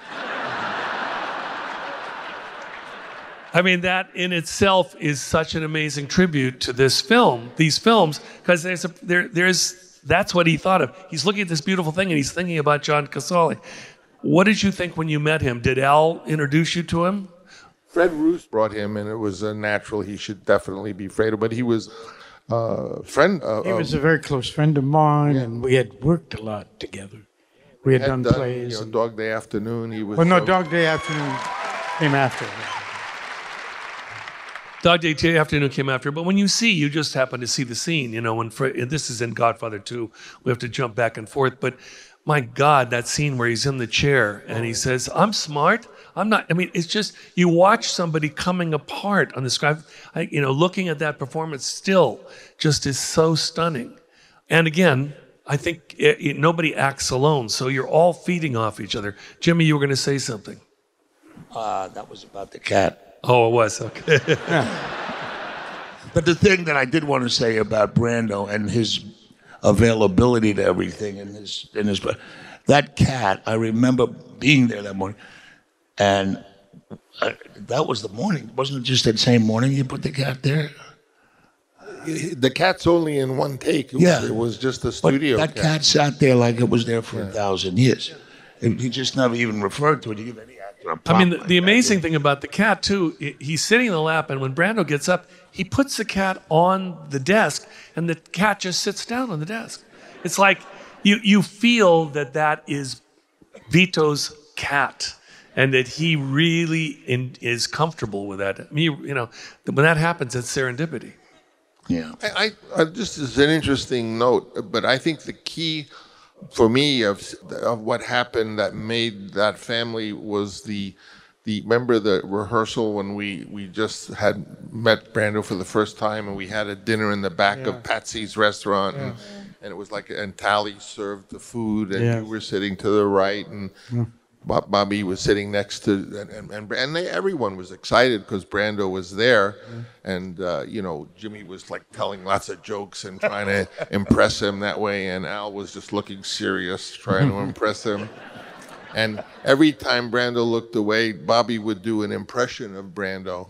I mean, that in itself is such an amazing tribute to this film, these films, because there's a, there, there's, that's what he thought of. He's looking at this beautiful thing and he's thinking about John Casale. What did you think when you met him? Did Al introduce you to him? Fred Roos brought him, and it was a natural. He should definitely be Fredo, but he was a uh, friend. Uh, he was a very close friend of mine, yeah. And we had worked a lot together. We had, had done, done plays. You know, Dog Day Afternoon. He was. Well, no, so, Dog Day Afternoon came after. Dog Day Afternoon came after, but when you see, you just happen to see the scene. You know, when Fred, and this is in Godfather two. We have to jump back and forth, but my God, that scene where he's in the chair and he says, "I'm smart." I'm not, I mean, it's just, you watch somebody coming apart on the screen. I, you know, looking at that performance still just is so stunning. And again, I think it, it, nobody acts alone, so you're all feeding off each other. Jimmy, you were going to say something. Uh, that was about the cat. Oh, it was, okay. But the thing that I did want to say about Brando and his availability to everything, and his, and his, that cat, I remember being there that morning. And I, that was the morning. Wasn't it just that same morning you put the cat there? The cat's only in one take. It was, Yeah. it was just a But studio that cat sat there like it was there for a thousand years. And he just never even referred to it. You give any actor a I prop mean, the, like the that. amazing thing about the cat too, i- he's sitting in the lap, and when Brando gets up, he puts the cat on the desk, and the cat just sits down on the desk. It's like you you feel that that is Vito's cat, and that he really in, is comfortable with that. I mean, you, you know, when that happens, it's serendipity. Yeah. I, I, I just is an interesting note, but I think the key for me of of what happened that made that family was the the remember the rehearsal when we we just had met Brando for the first time, and we had a dinner in the back Yeah. of Patsy's restaurant, and, and it was like and Tally served the food, and Yes. you were sitting to the right, and Bob, Bobby was sitting next to, and and, and, and they, everyone was excited because Brando was there, and uh, you know Jimmy was like telling lots of jokes and trying to impress him that way, and Al was just looking serious, trying to impress him. And every time Brando looked away, Bobby would do an impression of Brando.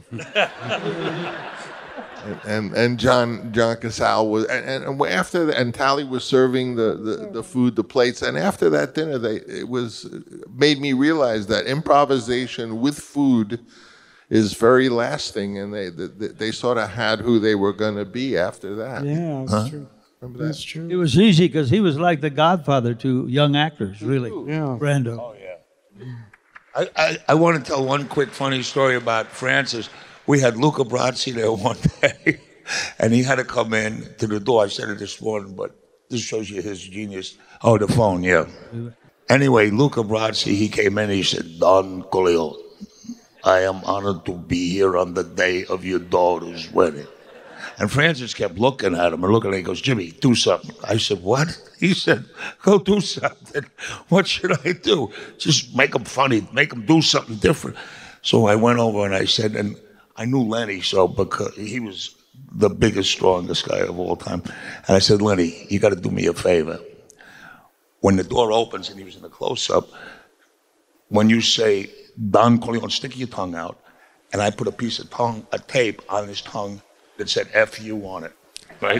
and, and and John John Casal was and, and after the, and Tally was serving the, the, the food, the plates, and after that dinner, they it was made me realize that improvisation with food is very lasting, and they they, they sort of had who they were going to be after that. Yeah, that's Huh? true. Remember that? That's true. It was easy because he was like the godfather to young actors, really. Yeah. Brando. I, I, I want to tell one quick funny story about Francis. We had Luca Brasi there one day, and he had to come in to the door. I said it this morning, but this shows you his genius. Oh, the phone, yeah. Anyway, Luca Brasi, he came in, he said, Don Corleone, I am honored to be here on the day of your daughter's wedding. And Francis kept looking at him and looking at him. He goes, Jimmy, do something. I said, what? He said, go do something. What should I do? Just make him funny. Make him do something different. So I went over and I said, and I knew Lenny, so because he was the biggest, strongest guy of all time. And I said, Lenny, you got to do me a favor. When the door opens and he was in the close-up, when you say, Don Corleone, stick your tongue out. And I put a piece of tongue, a tape on his tongue that said F you on it, right?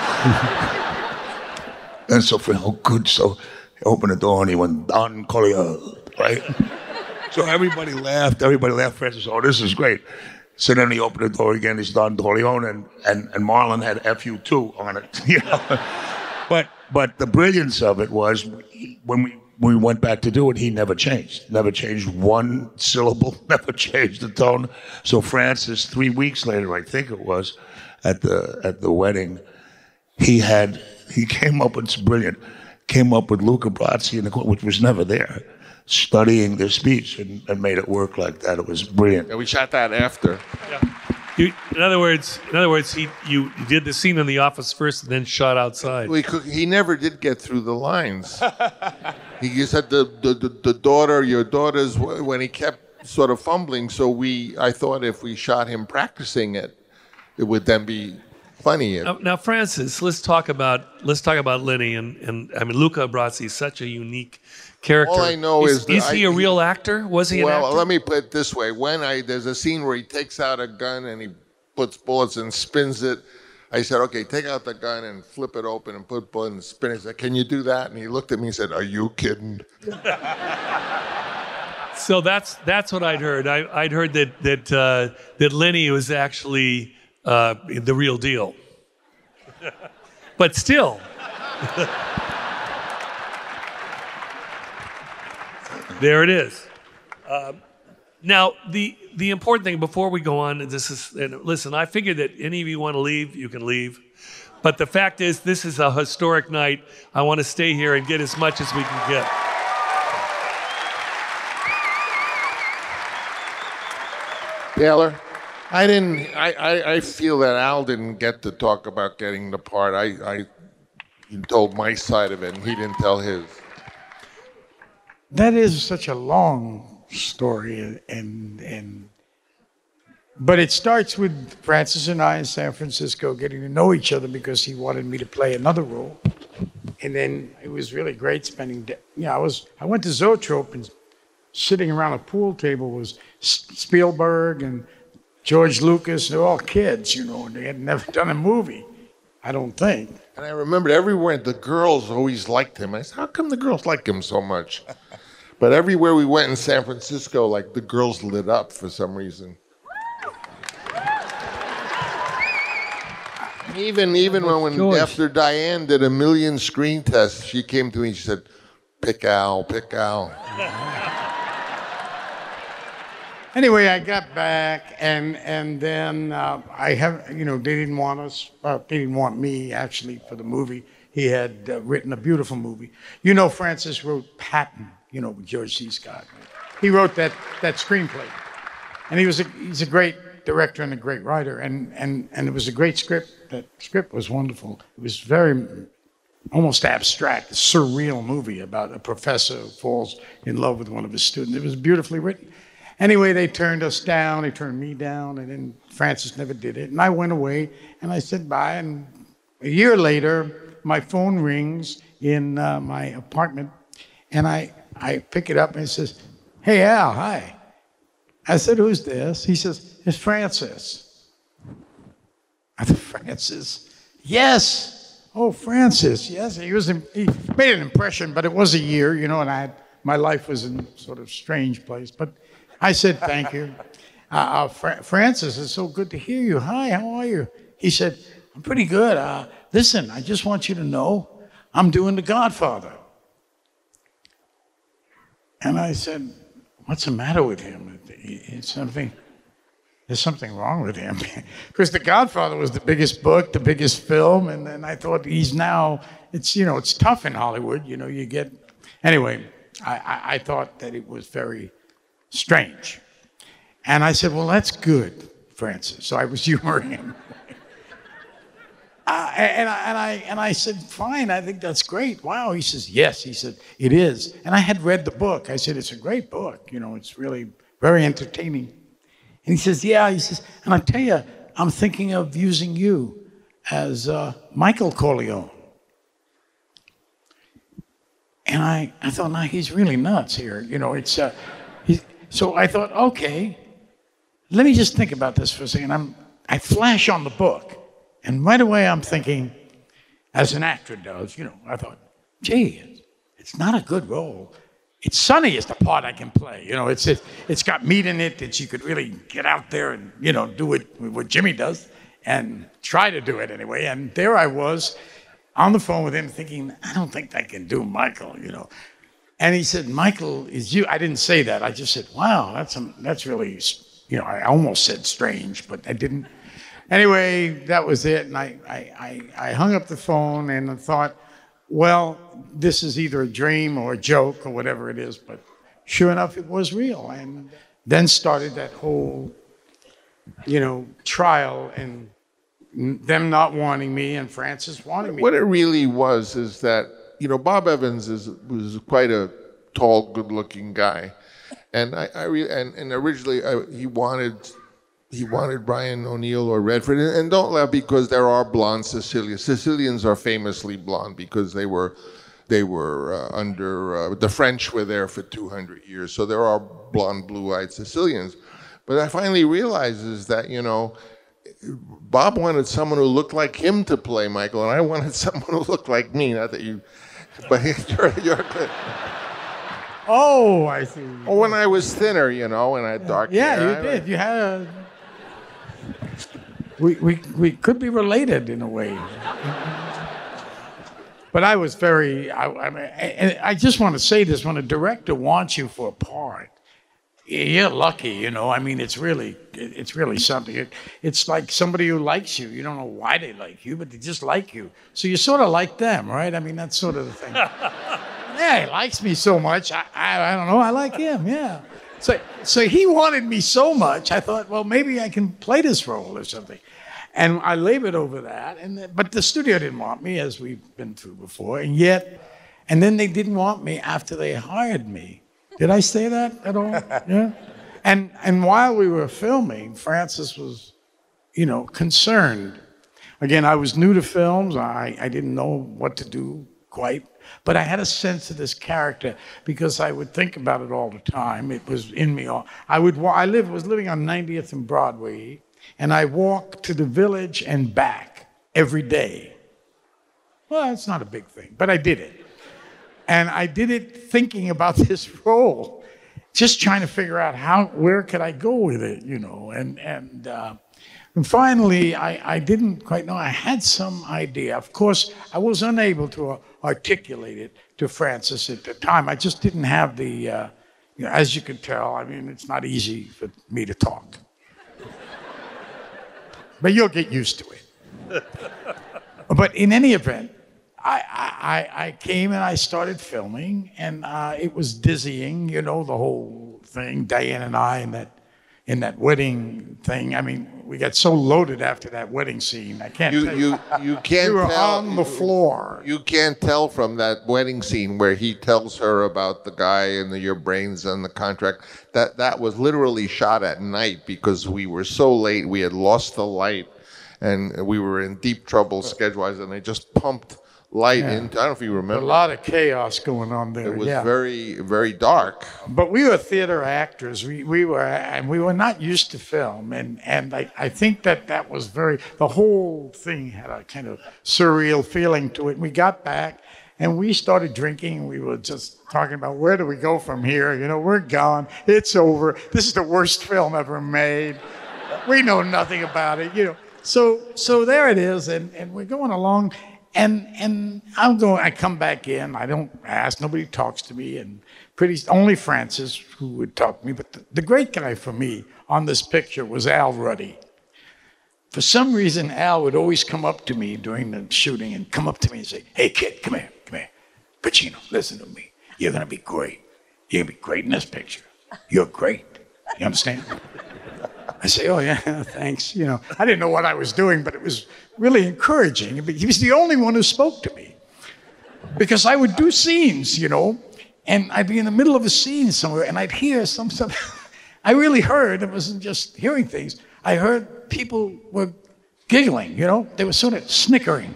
And so for oh good, so he opened the door and he went, Don Corleone, right? So everybody laughed, everybody laughed. Francis, oh, this is great. So then he opened the door again, it's Don Corleone, and, and, and Marlon had F you too on it, you know? But, but the brilliance of it was he, when we we went back to do it, he never changed. Never changed one syllable, never changed the tone. So Francis, three weeks later, I think it was, at the at the wedding, he had, he came up with, it's brilliant, came up with Luca Brasi, in the, which was never there, studying the speech and, and made it work like that. It was brilliant. And we shot that after. You, in other words, in other words, he you did the scene in the office first, and then shot outside. We could, he never did get through the lines. He said the, the, the, the daughter, your daughter's, when he kept sort of fumbling. So we, I thought if we shot him practicing it, it would then be funny. Now, now, Francis, let's talk about let's talk about Lenny and, and I mean Luca Brasi is such a unique character. All I know is is that is he I- a real actor? Was he an Well, actor? let me put it this way. When I, there's a scene where he takes out a gun and he puts bullets and spins it. I said, okay, take out the gun and flip it open and put bullets and spin it. I said, can you do that? And he looked at me and said, are you kidding? So that's that's what I'd heard. I, I'd heard that that uh, that Lenny was actually uh, the real deal. But still, there it is. Uh, now the the important thing before we go on, this is and listen. I figured that any of you want to leave, you can leave. But the fact is, this is a historic night. I want to stay here and get as much as we can get. Taylor, I didn't. I, I, I feel that Al didn't get to talk about getting the part. I, I he told my side of it, and he didn't tell his. That is such a long story, and, and and but it starts with Francis and I in San Francisco getting to know each other because he wanted me to play another role, and then it was really great spending. Da- yeah, I was I went to Zoetrope in sitting around a pool table was Spielberg and George Lucas. They're all kids, you know, and they had never done a movie, I don't think. And I remember everywhere the girls always liked him. I said, how come the girls like him so much? But everywhere we went in San Francisco, like the girls lit up for some reason. Even even when, when after Diane did a million screen tests, she came to me and she said, pick Al, pick Al. Anyway, I got back, and and then uh, I have, you know, they didn't want us, uh, they didn't want me actually for the movie. He had uh, written a beautiful movie. You know, Francis wrote Patton, you know, with George C. Scott. He wrote that that screenplay, and he was a, he's a great director and a great writer, and and and it was a great script. That script was wonderful. It was very almost abstract, a surreal movie about a professor who falls in love with one of his students. It was beautifully written. Anyway, they turned us down, they turned me down, and then Francis never did it. And I went away, and I said bye, and a year later, my phone rings in uh, my apartment, and I, I pick it up, and it says, hey, Al, hi. I said, who's this? He says, it's Francis. I said, Francis? Yes. Oh, Francis, yes. He was. He made an impression, but it was a year, you know, and I had, my life was in sort of strange place. But I said, thank you. Uh, uh, Fra- Francis, it's so good to hear you. Hi, how are you? He said, I'm pretty good. Uh, listen, I just want you to know I'm doing The Godfather. And I said, what's the matter with him? It's something... There's something wrong with him. Because The Godfather was the biggest book, the biggest film, and then I thought he's now, it's, you know, it's tough in Hollywood, you know, you get, anyway, I, I, I thought that it was very strange. And I said, well, that's good, Francis. So I was humoring him. uh, and, I, and, I, and I said, fine, I think that's great. Wow. He says, yes. He said, it is. And I had read the book. I said, it's a great book. You know, it's really very entertaining. And he says, yeah, he says, and I tell you, I'm thinking of using you as uh, Michael Corleone. And I, I thought, no, he's really nuts here. You know, it's, uh, he's, so I thought, okay, let me just think about this for a second. I'm, I flash on the book, and right away I'm thinking, as an actor does, you know, I thought, gee, it's not a good role. It's Sonny is the part I can play. You know, it's it, it's got meat in it that you could really get out there and, you know, do it what Jimmy does and try to do it anyway. And there I was on the phone with him thinking, I don't think I can do Michael, you know. And he said, Michael is you. I didn't say that. I just said, wow, that's a, that's really, you know, I almost said strange, but I didn't. Anyway, that was it. And I, I, I, I hung up the phone and I thought, well, this is either a dream or a joke or whatever it is, but sure enough, it was real. And then started that whole, you know, trial and them not wanting me and Francis wanting me. What it really was is that, you know, Bob Evans is was quite a tall, good-looking guy, and I, I re, and, and originally I, he wanted. He wanted Brian O'Neill or Redford, and, and don't laugh because there are blonde Sicilians. Sicilians are famously blonde because they were, they were uh, under uh, the French were there for two hundred years, so there are blonde, blue-eyed Sicilians. But I finally realized is that you know, Bob wanted someone who looked like him to play Michael, and I wanted someone who looked like me. Not that you, but you're you're good. Oh, I see. Oh, when I was thinner, you know, and I had dark yeah, hair. Yeah, you did. You had a. We, we, we could be related in a way. But I was very, I, I, mean, I, I just want to say this, when a director wants you for a part, you're lucky, you know, I mean, it's really, it's really something. It, it's like somebody who likes you. You don't know why they like you, but they just like you. So you sort of like them, right? I mean, that's sort of the thing. Yeah, he likes me so much. I, I, I don't know, I like him, yeah. So, so he wanted me so much, I thought, well, maybe I can play this role or something. And I labored over that, and the, but the studio didn't want me, as we've been through before, and yet, and then they didn't want me after they hired me. Did I say that at all? Yeah. And and while we were filming, Francis was, you know, concerned. Again, I was new to films. I, I didn't know what to do quite, but I had a sense of this character because I would think about it all the time. It was in me all. I would. I live was living on ninetieth and Broadway, and I walked to the Village and back every day. Well, it's not a big thing, but I did it, and I did it thinking about this role, just trying to figure out how where could I go with it, you know, and and. Uh, And finally, I, I didn't quite know. I had some idea. Of course, I was unable to uh, articulate it to Frances at the time. I just didn't have the, uh, you know, as you could tell, I mean, it's not easy for me to talk. But you'll get used to it. But in any event, I, I, I came and I started filming, and uh, it was dizzying, you know, the whole thing, Diane and I, and that in that wedding thing. I mean, we got so loaded after that wedding scene. I can't You tell you. you you can't We were tell on the floor. You can't tell from that wedding scene where he tells her about the guy and the, your brains and the contract. That that was literally shot at night because we were so late. We had lost the light, and we were in deep trouble schedule-wise. And they just pumped light Yeah. into. I don't know if you remember. A lot of chaos going on there. It was yeah. very very dark. But we were theater actors. We we were, and we were not used to film. And and I, I think that that was very. The whole thing had a kind of surreal feeling to it. We got back, and we started drinking. We were just talking about where do we go from here? You know, we're gone. It's over. This is the worst film ever made. We know nothing about it. You know. So so there it is, and and we're going along. And and I'm going. I come back in. I don't ask. Nobody talks to me. And pretty only Frances who would talk to me. But the, the great guy for me on this picture was Al Ruddy. For some reason, Al would always come up to me during the shooting and come up to me and say, "Hey kid, come here, come here, Pacino, listen to me. You're gonna be great. You're gonna be great in this picture. You're great. You understand?" I say, "Oh yeah, thanks." You know, I didn't know what I was doing, but it was really encouraging. But he was the only one who spoke to me, because I would do scenes, you know, and I'd be in the middle of a scene somewhere, and I'd hear some stuff. I really heard. It wasn't just hearing things. I heard people were giggling. You know, they were sort of snickering.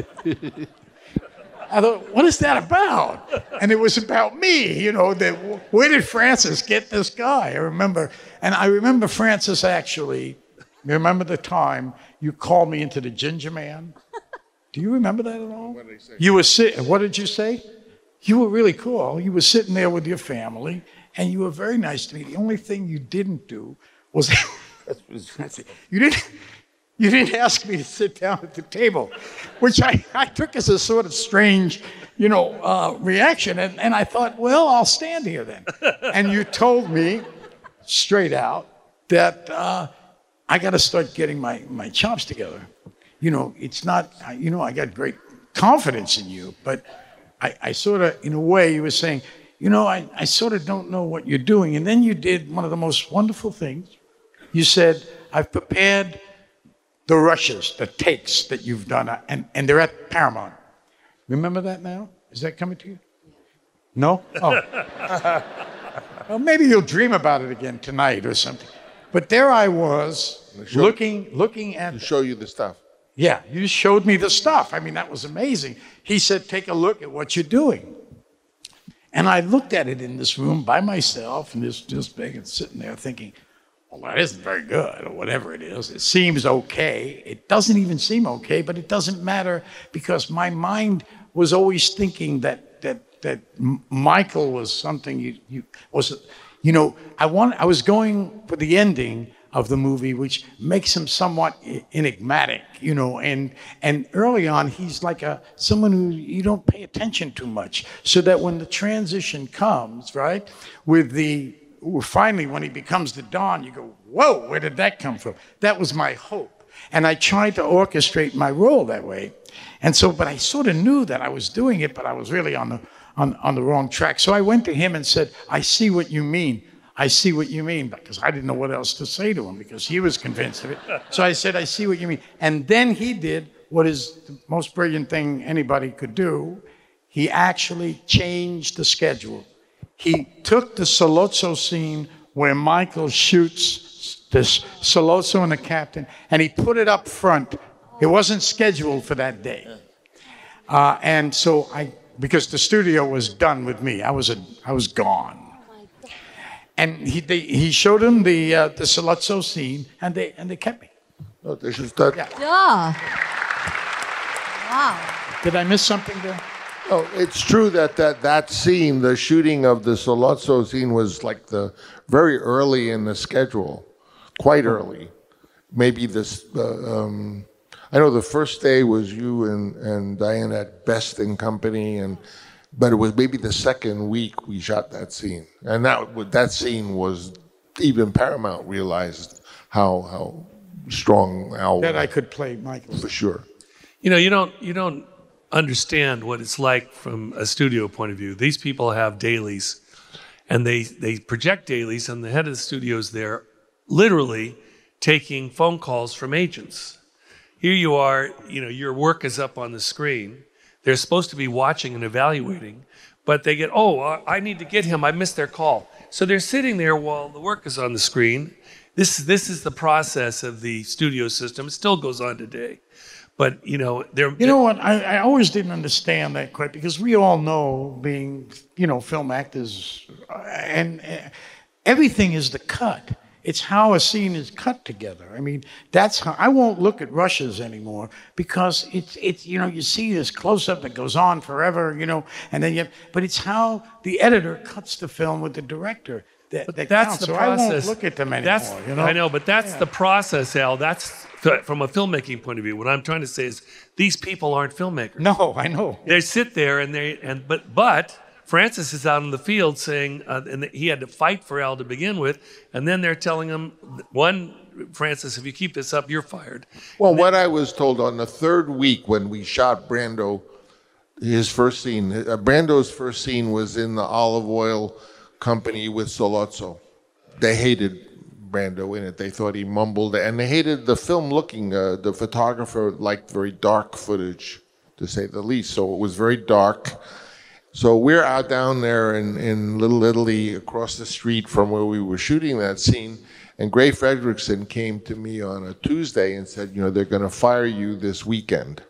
I thought, what is that about? And it was about me, you know, that, where did Frances get this guy? I remember, and I remember Frances actually, you remember the time you called me into the Ginger Man? Do you remember that at all? What did I say? You were sitting, what did you say? You were really cool. You were sitting there with your family, and you were very nice to me. The only thing you didn't do was, you didn't, You didn't ask me to sit down at the table, which I, I took as a sort of strange, you know, uh, reaction. And, and I thought, well, I'll stand here then. And you told me straight out that uh, I got to start getting my, my chops together. You know, it's not, you know, I got great confidence in you, but I, I sort of, in a way, you were saying, you know, I, I sort of don't know what you're doing. And then you did one of the most wonderful things. You said, I've prepared the rushes, the takes that you've done, and, and they're at Paramount. Remember that now? Is that coming to you? No? Oh. Well, maybe you'll dream about it again tonight or something. But there I was, Show, looking looking at... To show you the stuff. Yeah, you showed me the stuff. I mean, that was amazing. He said, take a look at what you're doing. And I looked at it in this room by myself, and this this big, and sitting there thinking, well, that isn't very good, or whatever it is. It seems okay. It doesn't even seem okay, but it doesn't matter, because my mind was always thinking that that that Michael was something you you was, you know. I want. I was going for the ending of the movie, which makes him somewhat enigmatic, you know. And and early on, he's like a someone who you don't pay attention to much, so that when the transition comes, right, with the finally, when he becomes the Don, you go, whoa, where did that come from? That was my hope. And I tried to orchestrate my role that way. And so, but I sort of knew that I was doing it, but I was really on the, on, on the wrong track. So I went to him and said, I see what you mean. I see what you mean, because I didn't know what else to say to him, because he was convinced of it. So I said, I see what you mean. And then he did what is the most brilliant thing anybody could do. He actually changed the schedule. He took the Sollozzo scene where Michael shoots this Sollozzo and the captain, and he put it up front. It wasn't scheduled for that day. Uh, and so I because the studio was done with me. I was a, I was gone. And he they, he showed him the uh, the Sollozzo scene, and they and they kept me. No, this is that. Yeah. Yeah. Wow. Did I miss something there? Oh, it's true that, that that scene, the shooting of the Sollozzo scene, was like the very early in the schedule, quite early. Maybe this. Uh, um, I know the first day was you and, and Diane at Best and Company, and but it was maybe the second week we shot that scene, and that that scene was even Paramount realized how how strong Al was. That I could play Michael. For sure. You know, you don't you don't understand what it's like from a studio point of view. These people have dailies, and they they project dailies, and the head of the studio is there, literally taking phone calls from agents. Here you are, you know, your work is up on the screen. They're supposed to be watching and evaluating, but they get, oh, I need to get him. I missed their call. So they're sitting there while the work is on the screen. This this is the process of the studio system. It still goes on today. But, you know, they're... You know what? I, I always didn't understand that quite, because we all know, being, you know, film actors, uh, and uh, everything is the cut. It's how a scene is cut together. I mean, that's how I won't look at rushes anymore, because it's it's you know, you see this close up that goes on forever, you know, and then you but it's how the editor cuts the film with the director that, But that that's counts. the So process. I won't look at them anymore. That's, you know? I know, but that's Yeah. the process, Al. That's from a filmmaking point of view. What I'm trying to say is these people aren't filmmakers. No, I know. They sit there and they and but but Francis is out in the field saying, uh, and he had to fight for Al to begin with, and then they're telling him, one, Francis, if you keep this up, you're fired. Well, what I was told on the third week when we shot Brando, his first scene, uh, Brando's first scene was in the olive oil company with Sollozzo. They hated Brando in it. They thought he mumbled, and they hated the film looking. Uh, the photographer liked very dark footage, to say the least. So it was very dark. So we're out down there in, in Little Italy, across the street from where we were shooting that scene, and Gray Fredrickson came to me on a Tuesday and said, you know, they're going to fire you this weekend.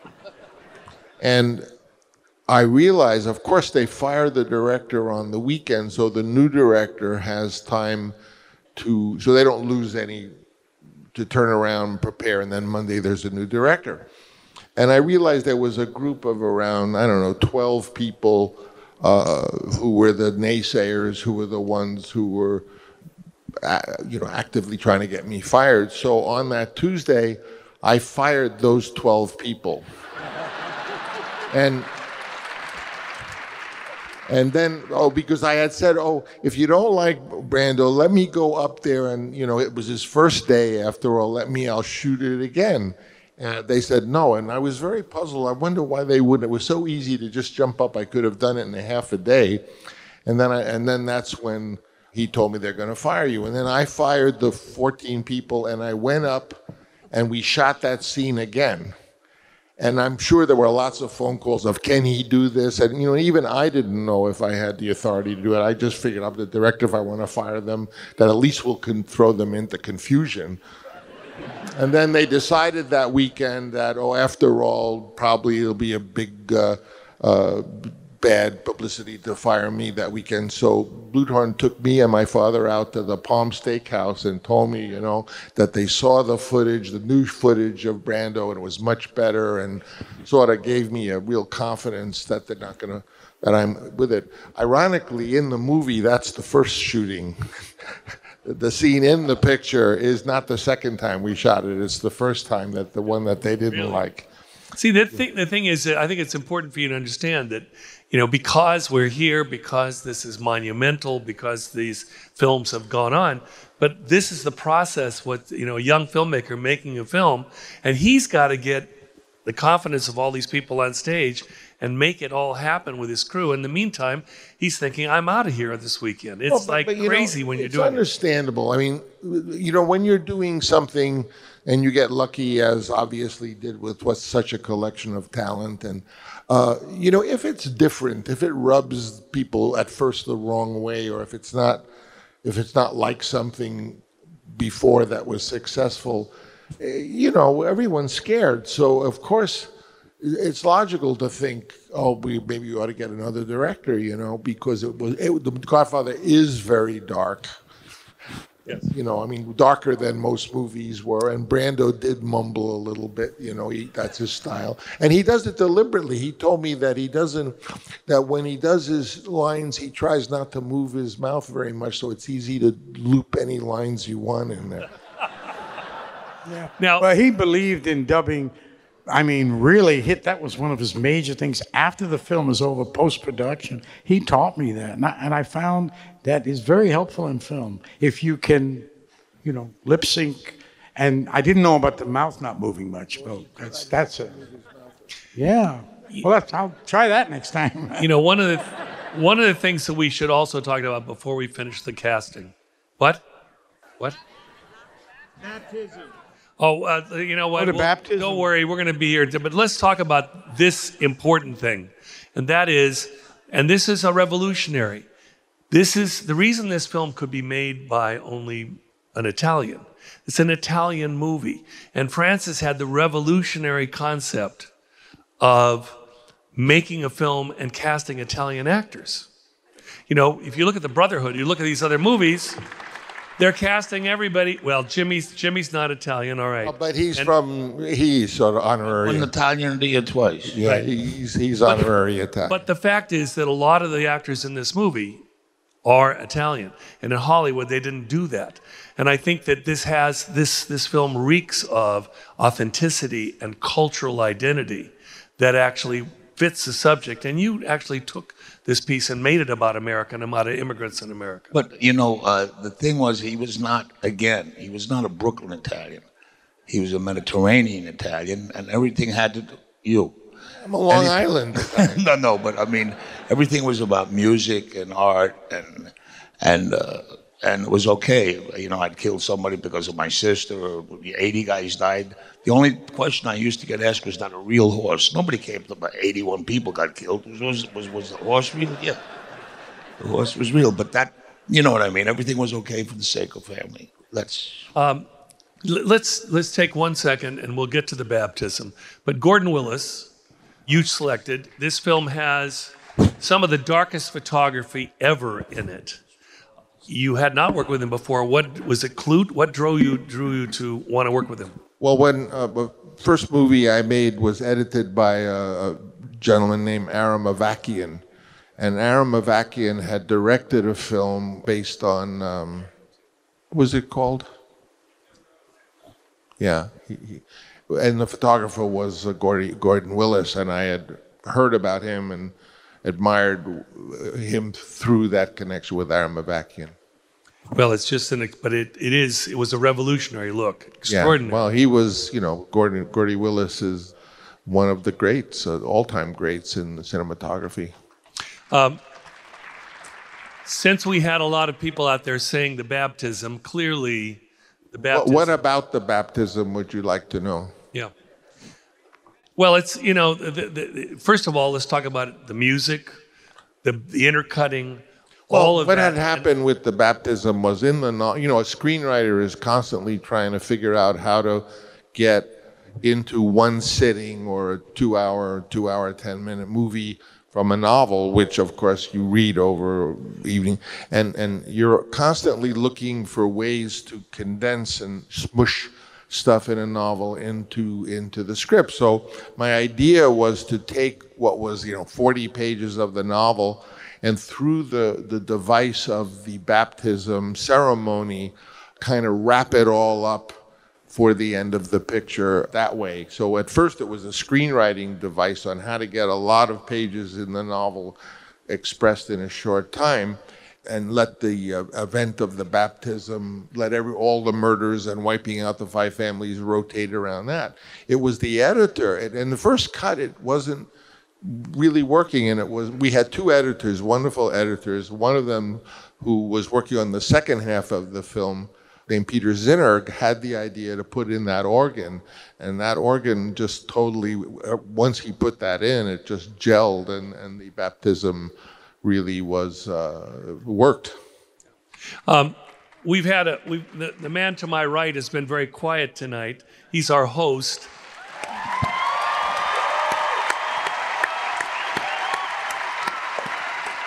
And I realized, of course, they fire the director on the weekend, so the new director has time to, so they don't lose any, to turn around and prepare, and then Monday there's a new director. And I realized there was a group of around, I don't know, twelve people uh, who were the naysayers, who were the ones who were, uh, you know, actively trying to get me fired. So on that Tuesday, I fired those twelve people. and and then, oh, because I had said, oh, if you don't like Brando, let me go up there, and, you know, it was his first day after all, let me, I'll shoot it again. And they said no, and I was very puzzled. I wonder why they wouldn't. It was so easy to just jump up. I could have done it in a half a day, and then I, and then that's when he told me they're going to fire you. And then I fired the fourteen people, and I went up, and we shot that scene again. And I'm sure there were lots of phone calls of, can he do this? And, you know, even I didn't know if I had the authority to do it. I just figured I'm the director. If I want to fire them, that at least we'll can throw them into confusion. And then they decided that weekend that, oh, after all, probably it'll be a big uh, uh, bad publicity to fire me that weekend. So Bluthorn took me and my father out to the Palm Steakhouse and told me, you know, that they saw the footage, the new footage of Brando, and it was much better, and sort of gave me a real confidence that they're not going to, that I'm with it. Ironically, in the movie, that's the first shooting. The scene in the picture is not the second time we shot it. It's the first time, that the one that they didn't Really? like. See, the thing, the thing is, that I think it's important for you to understand that, you know, because we're here, because this is monumental, because these films have gone on, but this is the process, what, you know, a young filmmaker making a film, and he's got to get the confidence of all these people on stage and make it all happen with his crew. In the meantime, he's thinking, I'm out of here this weekend. It's Well, but- like but, you crazy know, when you're it's doing it. understandable. I mean, you know, when you're doing something and you get lucky, as obviously did with what's such a collection of talent, and uh, you know, if it's different, if it rubs people at first the wrong way, or if it's not, if it's not like something before that was successful, eh, you know, everyone's scared. So of course, it's logical to think, oh, we maybe you ought to get another director, you know, because it was it, The Godfather is very dark. Yes. You know, I mean, darker than most movies were, and Brando did mumble a little bit. You know, he, that's his style, and he does it deliberately. He told me that he doesn't, that when he does his lines, he tries not to move his mouth very much, so it's easy to loop any lines you want in there. Yeah. Now- but he believed in dubbing. I mean, really hit. That was one of his major things. After the film is over, post-production, he taught me that. And I, and I found that is very helpful in film. If you can, you know, lip sync. And I didn't know about the mouth not moving much. Well, that's, that's a, yeah. Well, that's, I'll try that next time. You know, one of the one of the things that we should also talk about before we finish the casting. What? What? Baptism. Oh, uh, you know what? Oh, the We'll- baptism. Don't worry, we're going to be here. But let's talk about this important thing. And that is, and this is a revolutionary. This is the reason this film could be made by only an Italian. It's an Italian movie. And Francis had the revolutionary concept of making a film and casting Italian actors. You know, if you look at The Brotherhood, you look at these other movies, they're casting everybody. Well, Jimmy's Jimmy's not Italian, all right. Oh, but he's And- from, he's sort of honorary. One Italian did twice. Yeah, Right. he's, he's honorary Italian. But the fact is that a lot of the actors in this movie are Italian. And in Hollywood, they didn't do that. And I think that this has, this, this film reeks of authenticity and cultural identity that actually fits the subject. And you actually took this piece and made it about America and about immigrants in America. But, you know, uh, the thing was, he was not, again, he was not a Brooklyn Italian. He was a Mediterranean Italian, and everything had to do, you. I'm a Long And he- Island. no, no, but I mean, everything was about music and art, and and uh, and it was okay. You know, I'd killed somebody because of my sister, or eighty guys died. The only question I used to get asked was not a real horse. Nobody came to about eighty-one people got killed. Was was was the horse real? Yeah, the horse was real. But that, you know what I mean. Everything was okay for the sake of family. Let's. Um, l- let's let's take one second and we'll get to the baptism. But Gordon Willis, you selected. This film has some of the darkest photography ever in it. You had not worked with him before. What was it? Clute? What drew you drew you to want to work with him? Well, when uh, the first movie I made was edited by a, a gentleman named Aram Avakian, and Aram Avakian had directed a film based on, um, what was it called? Yeah, he, he, and the photographer was uh, Gordon, Gordon Willis, and I had heard about him and admired him through that connection with Aram Avakian. Well, it's just an, but it, it is, it was a revolutionary look. Yeah, Extraordinary. well, he was, you know, Gordon, Gordy Willis is one of the greats, uh, all-time greats in cinematography. Um, since we had a lot of people out there saying the baptism, clearly the What, baptism. what about the baptism would you like to know? Yeah. Well, it's, you know, the, the, the, first of all, let's talk about the music, the, the intercutting, all of what that. had happened with the baptism was in the, no- you know, a screenwriter is constantly trying to figure out how to get into one sitting or a two-hour, two-hour, ten-minute movie from a novel, which of course you read over evening, and and you're constantly looking for ways to condense and smush stuff in a novel into into the script. So my idea was to take what was, you know, forty pages of the novel, and through the the device of the baptism ceremony, kind of wrap it all up for the end of the picture that way. So at first it was a screenwriting device on how to get a lot of pages in the novel expressed in a short time, and let the uh, event of the baptism, let every all the murders and wiping out the five families rotate around that. It was the editor, and in the first cut it wasn't really working, and it was, we had two editors, wonderful editors, one of them who was working on the second half of the film, named Peter Zinner, had the idea to put in that organ, and that organ just totally, once he put that in, it just gelled, and, and the baptism really was, uh, worked. Um, we've had a, we've, the, the man to my right has been very quiet tonight. He's our host.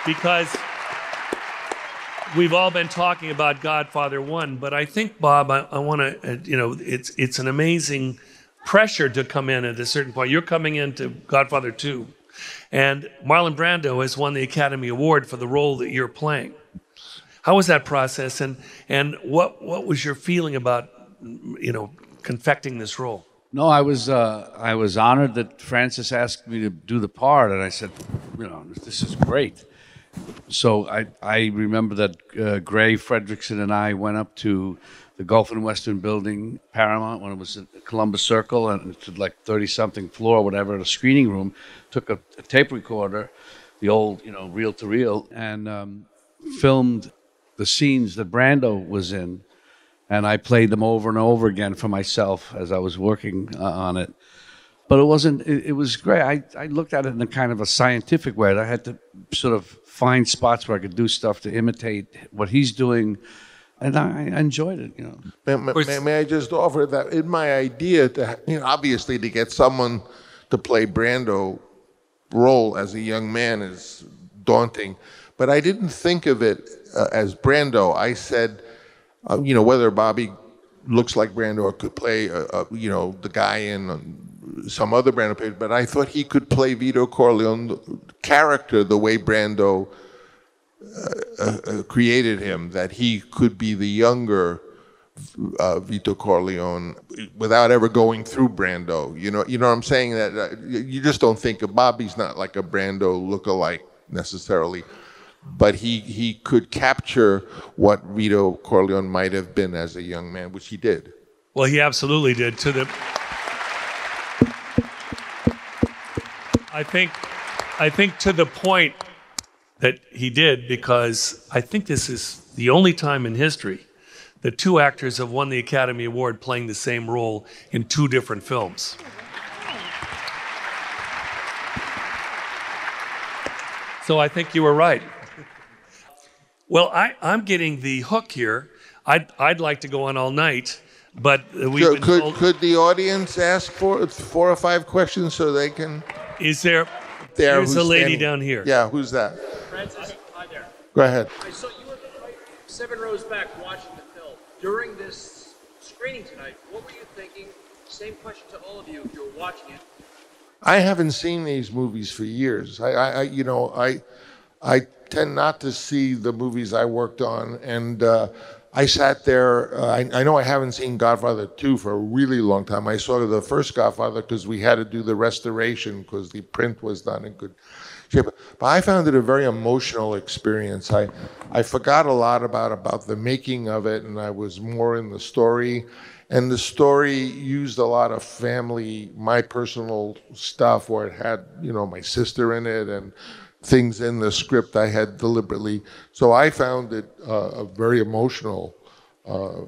because we've all been talking about Godfather one, but I think, Bob, I, I want to, uh, you know, it's it's an amazing pressure to come in at a certain point. You're coming into Godfather two, and Marlon Brando has won the Academy Award for the role that you're playing. How was that process, and and what what was your feeling about, you know, confecting this role? No, I was uh, I was honored that Francis asked me to do the part, and I said, you know, this is great. So I I remember that uh, Gray Fredrickson and I went up to the Gulf and Western Building, Paramount, when it was at Columbus Circle, and it's like thirty-something floor, whatever, in a screening room. Took a, a tape recorder, the old, you know, reel to reel, and um, filmed the scenes that Brando was in. And I played them over and over again for myself as I was working uh, on it. But it wasn't, it, it was great. I, I looked at it in a kind of a scientific way. I had to sort of find spots where I could do stuff to imitate what he's doing. And I, I enjoyed it, you know. May, may, may I just offer that in my idea to, you know, obviously to get someone to play Brando role as a young man is daunting. But I didn't think of it uh, as Brando. I said, Uh, you know, whether Bobby looks like Brando or could play, uh, uh, you know, the guy in um, some other Brando page, but I thought he could play Vito Corleone character the way Brando uh, uh, created him, that he could be the younger uh, Vito Corleone without ever going through Brando. You know, you know what I'm saying? That uh, you just don't think of Bobby's not like a Brando lookalike necessarily. But he, he could capture what Vito Corleone might have been as a young man, which he did. Well, he absolutely did. To the, I think, I think to the point that he did, because I think this is the only time in history that two actors have won the Academy Award playing the same role in two different films. So I think you were right. Well, I, I'm getting the hook here. I'd, I'd like to go on all night, but we've so been could, told... Could the audience ask for four or five questions so they can... Is there... there There's a lady standing. down here. Yeah, who's that? Francis, hi there. Go ahead. I saw you were right seven rows back watching the film. During this screening tonight, what were you thinking? Same question to all of you if you were watching it. I haven't seen these movies for years. I, I, I you know, I, I tend not to see the movies I worked on, and uh, I sat there. Uh, I, I know I haven't seen Godfather two for a really long time. I saw the first Godfather because we had to do the restoration because the print was not in good shape. But I found it a very emotional experience. I, I forgot a lot about about the making of it, and I was more in the story. And the story used a lot of family, my personal stuff, where it had, you know, my sister in it and things in the script I had deliberately. So I found it uh, a very emotional uh,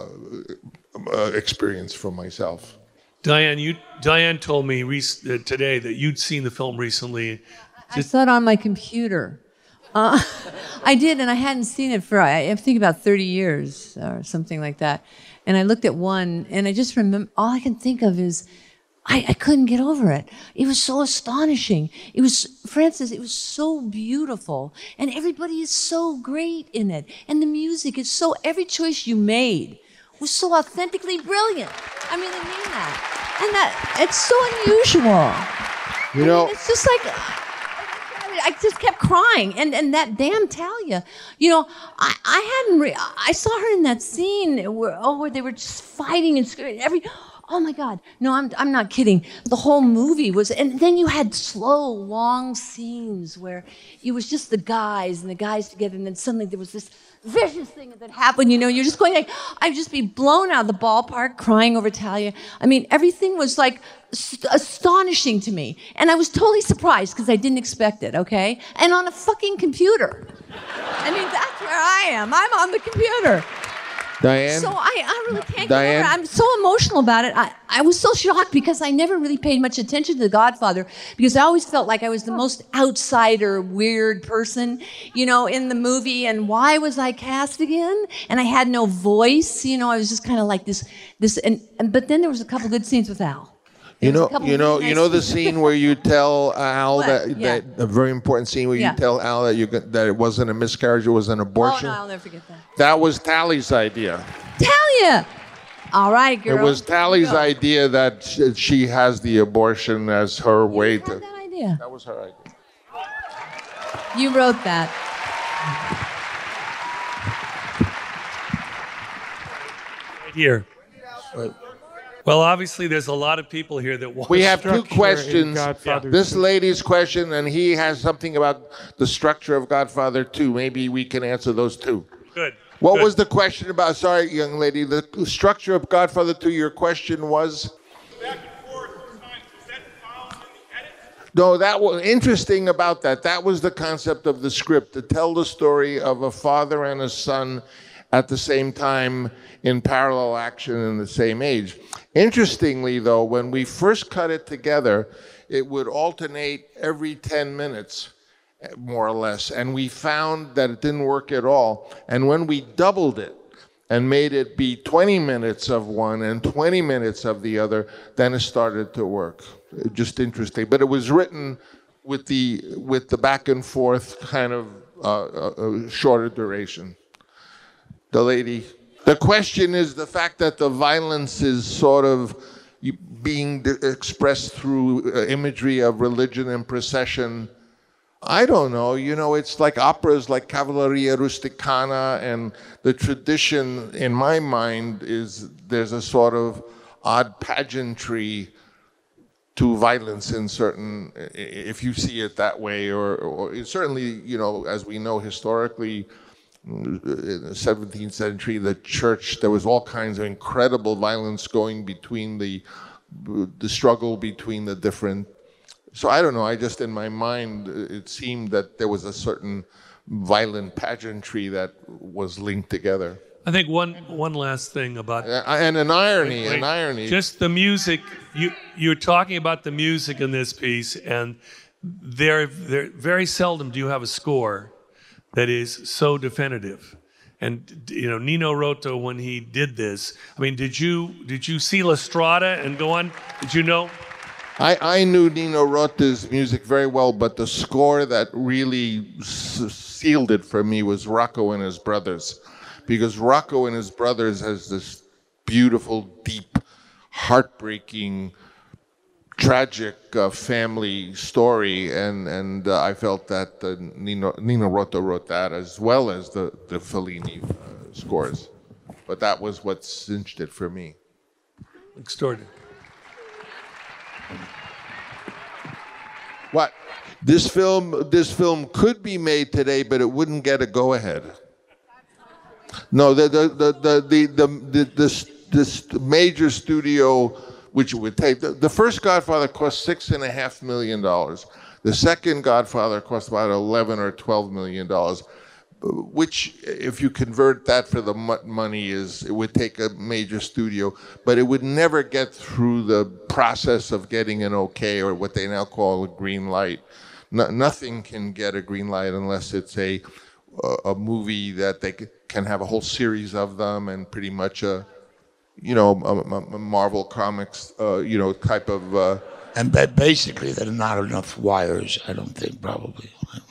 uh, experience for myself. Diane, you Diane told me rec- uh, today that you'd seen the film recently. I saw it on my computer. Uh, I did, and I hadn't seen it for, I, I think, about thirty years or something like that. And I looked at one, and I just remember, all I can think of is, I, I couldn't get over it. It was so astonishing. It was, Francis, it was so beautiful. And everybody is so great in it. And the music is so, every choice you made was so authentically brilliant. I mean, I mean that. And that, it's so unusual. You know, I mean, it's just like, I just kept crying, and and that damn Talia, you know, I, I hadn't, re- I saw her in that scene where oh where they were just fighting and screaming every, oh my God, no, I'm I'm not kidding. The whole movie was, and then you had slow, long scenes where it was just the guys and the guys together, and then suddenly there was this vicious thing that happened. You know, you're just going like, I'd just be blown out of the ballpark, crying over Talia. I mean, everything was like astonishing to me. And I was totally surprised because I didn't expect it, okay? And on a fucking computer. I mean, that's where I am. I'm on the computer. Diane? So I, I really can't Diane? get over it. I'm so emotional about it. I, I was so shocked because I never really paid much attention to The Godfather because I always felt like I was the most outsider, weird person, you know, in the movie. And why was I cast again? And I had no voice. You know, I was just kind of like this, this, and, and but then there was a couple good scenes with Al. You was a know, couple you know, really you nice know the people. scene where you tell Al What? that, Yeah. that a very important scene where Yeah. you tell Al that you got- that it wasn't a miscarriage, it was an Oh, abortion. no, I'll never forget that. That was Tally's idea. Talia! All right, girl. It was Tally's Go. idea that sh- she has the abortion as her way Had to. that idea. That was her idea. You wrote that. Right here. Well, obviously, there's a lot of people here that want. We have two Structure in questions. Godfather This two. lady's question, and he has something about the structure of Godfather two. Maybe we can answer those two. Good. What Good. was the question about? Sorry, young lady. The structure of Godfather two, your question was? No, that was interesting about that. That was the concept of the script, to tell the story of a father and a son at the same time in parallel action in the same age. Interestingly, though, when we first cut it together, it would alternate every ten minutes, more or less, and we found that it didn't work at all. And when we doubled it and made it be twenty minutes of one and twenty minutes of the other, then it started to work. Just interesting. But it was written with the with the back and forth kind of uh, uh, shorter duration. The lady. The question is the fact that the violence is sort of being expressed through uh, imagery of religion and procession. I don't know. You know, it's like operas like Cavalleria Rusticana, and the tradition, in my mind, is there's a sort of odd pageantry to violence in certain, if you see it that way, or, or certainly, you know, as we know historically, in the seventeenth century, the church, there was all kinds of incredible violence going between the, the struggle between the different. So I don't know, I just, in my mind, it seemed that there was a certain violent pageantry that was linked together. I think one one last thing about And an irony, Wait, an irony. Just the music. You you're talking about the music in this piece, and there there very seldom do you have a score that is so definitive. And you know, Nino Rota, when he did this, I mean, did you did you see La Strada and go on? Did you know? I, I knew Nino Rota's music very well, but the score that really s- sealed it for me was Rocco and His Brothers. Because Rocco and His Brothers has this beautiful, deep, heartbreaking, tragic uh, family story, and, and uh, I felt that uh, Nino, Nino Rota wrote that as well as the, the Fellini uh, scores. But that was what cinched it for me. Extraordinary. What? This film, this film could be made today, but it wouldn't get a go-ahead. No, the the the the the the, the, the this major studio, which it would take. The, the first Godfather cost six and a half million dollars. The second Godfather cost about eleven or twelve million dollars. Which, if you convert that for the money, is it would take a major studio, but it would never get through the process of getting an okay, or what they now call a green light. No, nothing can get a green light unless it's a a, a movie that they can have a whole series of them, and pretty much a, you know, a, a Marvel Comics, uh, you know, type of. Uh, and basically, there are not enough wires. I don't think probably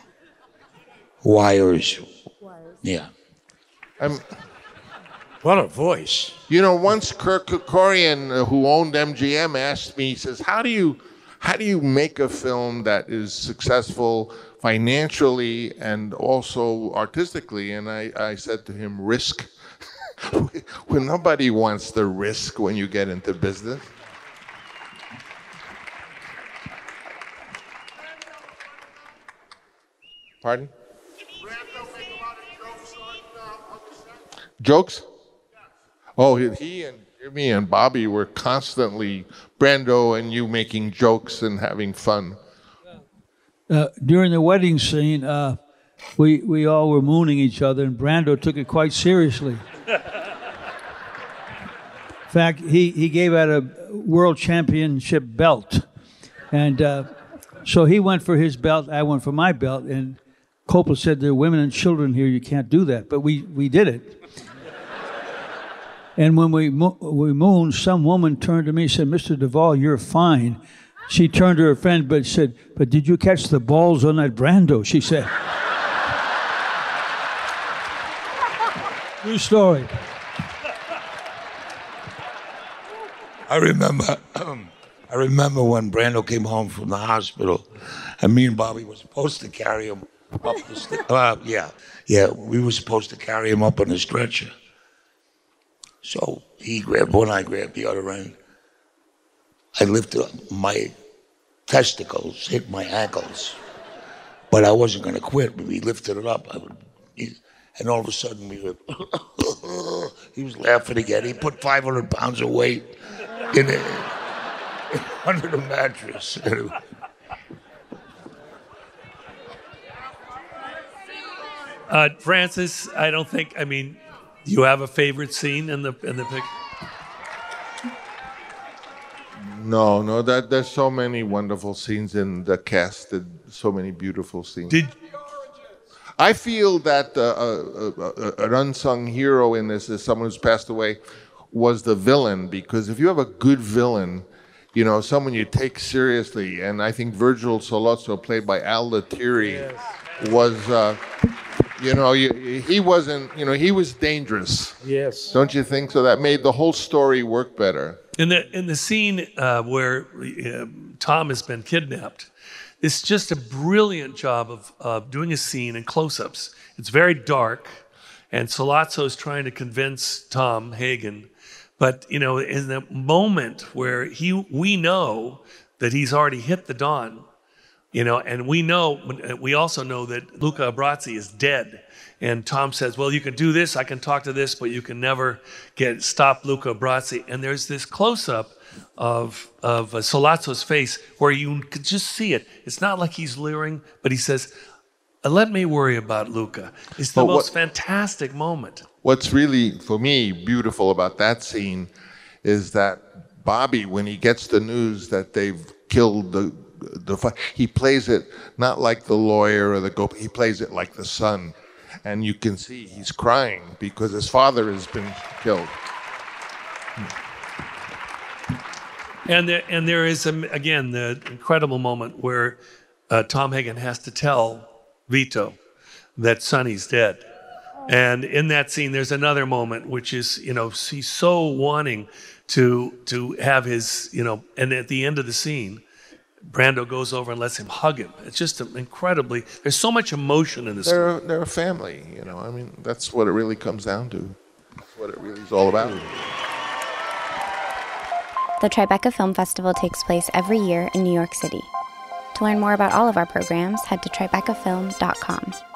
wires. Yeah. I'm, what a voice. You know, once Kirk Kerkorian, uh, who owned M G M, asked me, he says, how do you how do you make a film that is successful financially and also artistically? And I, I said to him, risk. Well, nobody wants the risk when you get into business. Pardon? Jokes? Oh, he, he and Jimmy and Bobby were constantly, Brando and you, making jokes and having fun. Uh, during the wedding scene, uh, we we all were mooning each other, and Brando took it quite seriously. In fact, he, he gave out a world championship belt, and uh, so he went for his belt, I went for my belt, and Coppola said, there are women and children here, you can't do that, but we, we did it. And when we mo- we mooned, some woman turned to me and said, "Mister Duvall, you're fine." She turned to her friend, but said, "But did you catch the balls on that Brando?" She said. True story. I remember, I remember when Brando came home from the hospital, and me and Bobby were supposed to carry him up the st- uh, yeah, yeah, we were supposed to carry him up on a stretcher. So he grabbed one, I grabbed the other end. I lifted up, my testicles hit my ankles, but I wasn't going to quit. But we lifted it up, I would, he, and all of a sudden we were. He was laughing again. He put five hundred pounds of weight in it, under the mattress. Uh, Francis, I don't think. I mean, do you have a favorite scene in the in the picture? No, no. That there's so many wonderful scenes in the cast. That, so many beautiful scenes. Did I feel that uh, uh, uh, an unsung hero in this is someone who's passed away was the villain, because if you have a good villain, you know, someone you take seriously, and I think Virgil Sollozzo, played by Al Lettieri, yes. was, uh, you know, you, he wasn't, you know, he was dangerous. Yes. Don't you think so? That made the whole story work better. In the in the scene uh, where uh, Tom has been kidnapped, it's just a brilliant job of uh, doing a scene in close-ups. It's very dark, and Sollozzo's trying to convince Tom Hagen. But, you know, in the moment where he, we know that he's already hit the dawn, you know, and we know, we also know that Luca Abrazzi is dead. And Tom says, well, you can do this, I can talk to this, but you can never get stop Luca Abrazzi. And there's this close-up of of uh, Sollozzo's face where you could just see it. It's not like he's leering, but he says, let me worry about Luca. It's the But most what- fantastic moment. What's really, for me, beautiful about that scene is that Bobby, when he gets the news that they've killed the, the fi- he plays it not like the lawyer or the go, he plays it like the son. And you can see he's crying because his father has been killed. And there, and there is, um, again, the incredible moment where uh, Tom Hagen has to tell Vito that Sonny's dead. And in that scene, there's another moment, which is, you know, he's so wanting to to have his, you know, and at the end of the scene, Brando goes over and lets him hug him. It's just incredibly, there's so much emotion in this They're, story. they're a family, you know. I mean, that's what it really comes down to. That's what it really is all about. The Tribeca Film Festival takes place every year in New York City. To learn more about all of our programs, head to tribeca film dot com.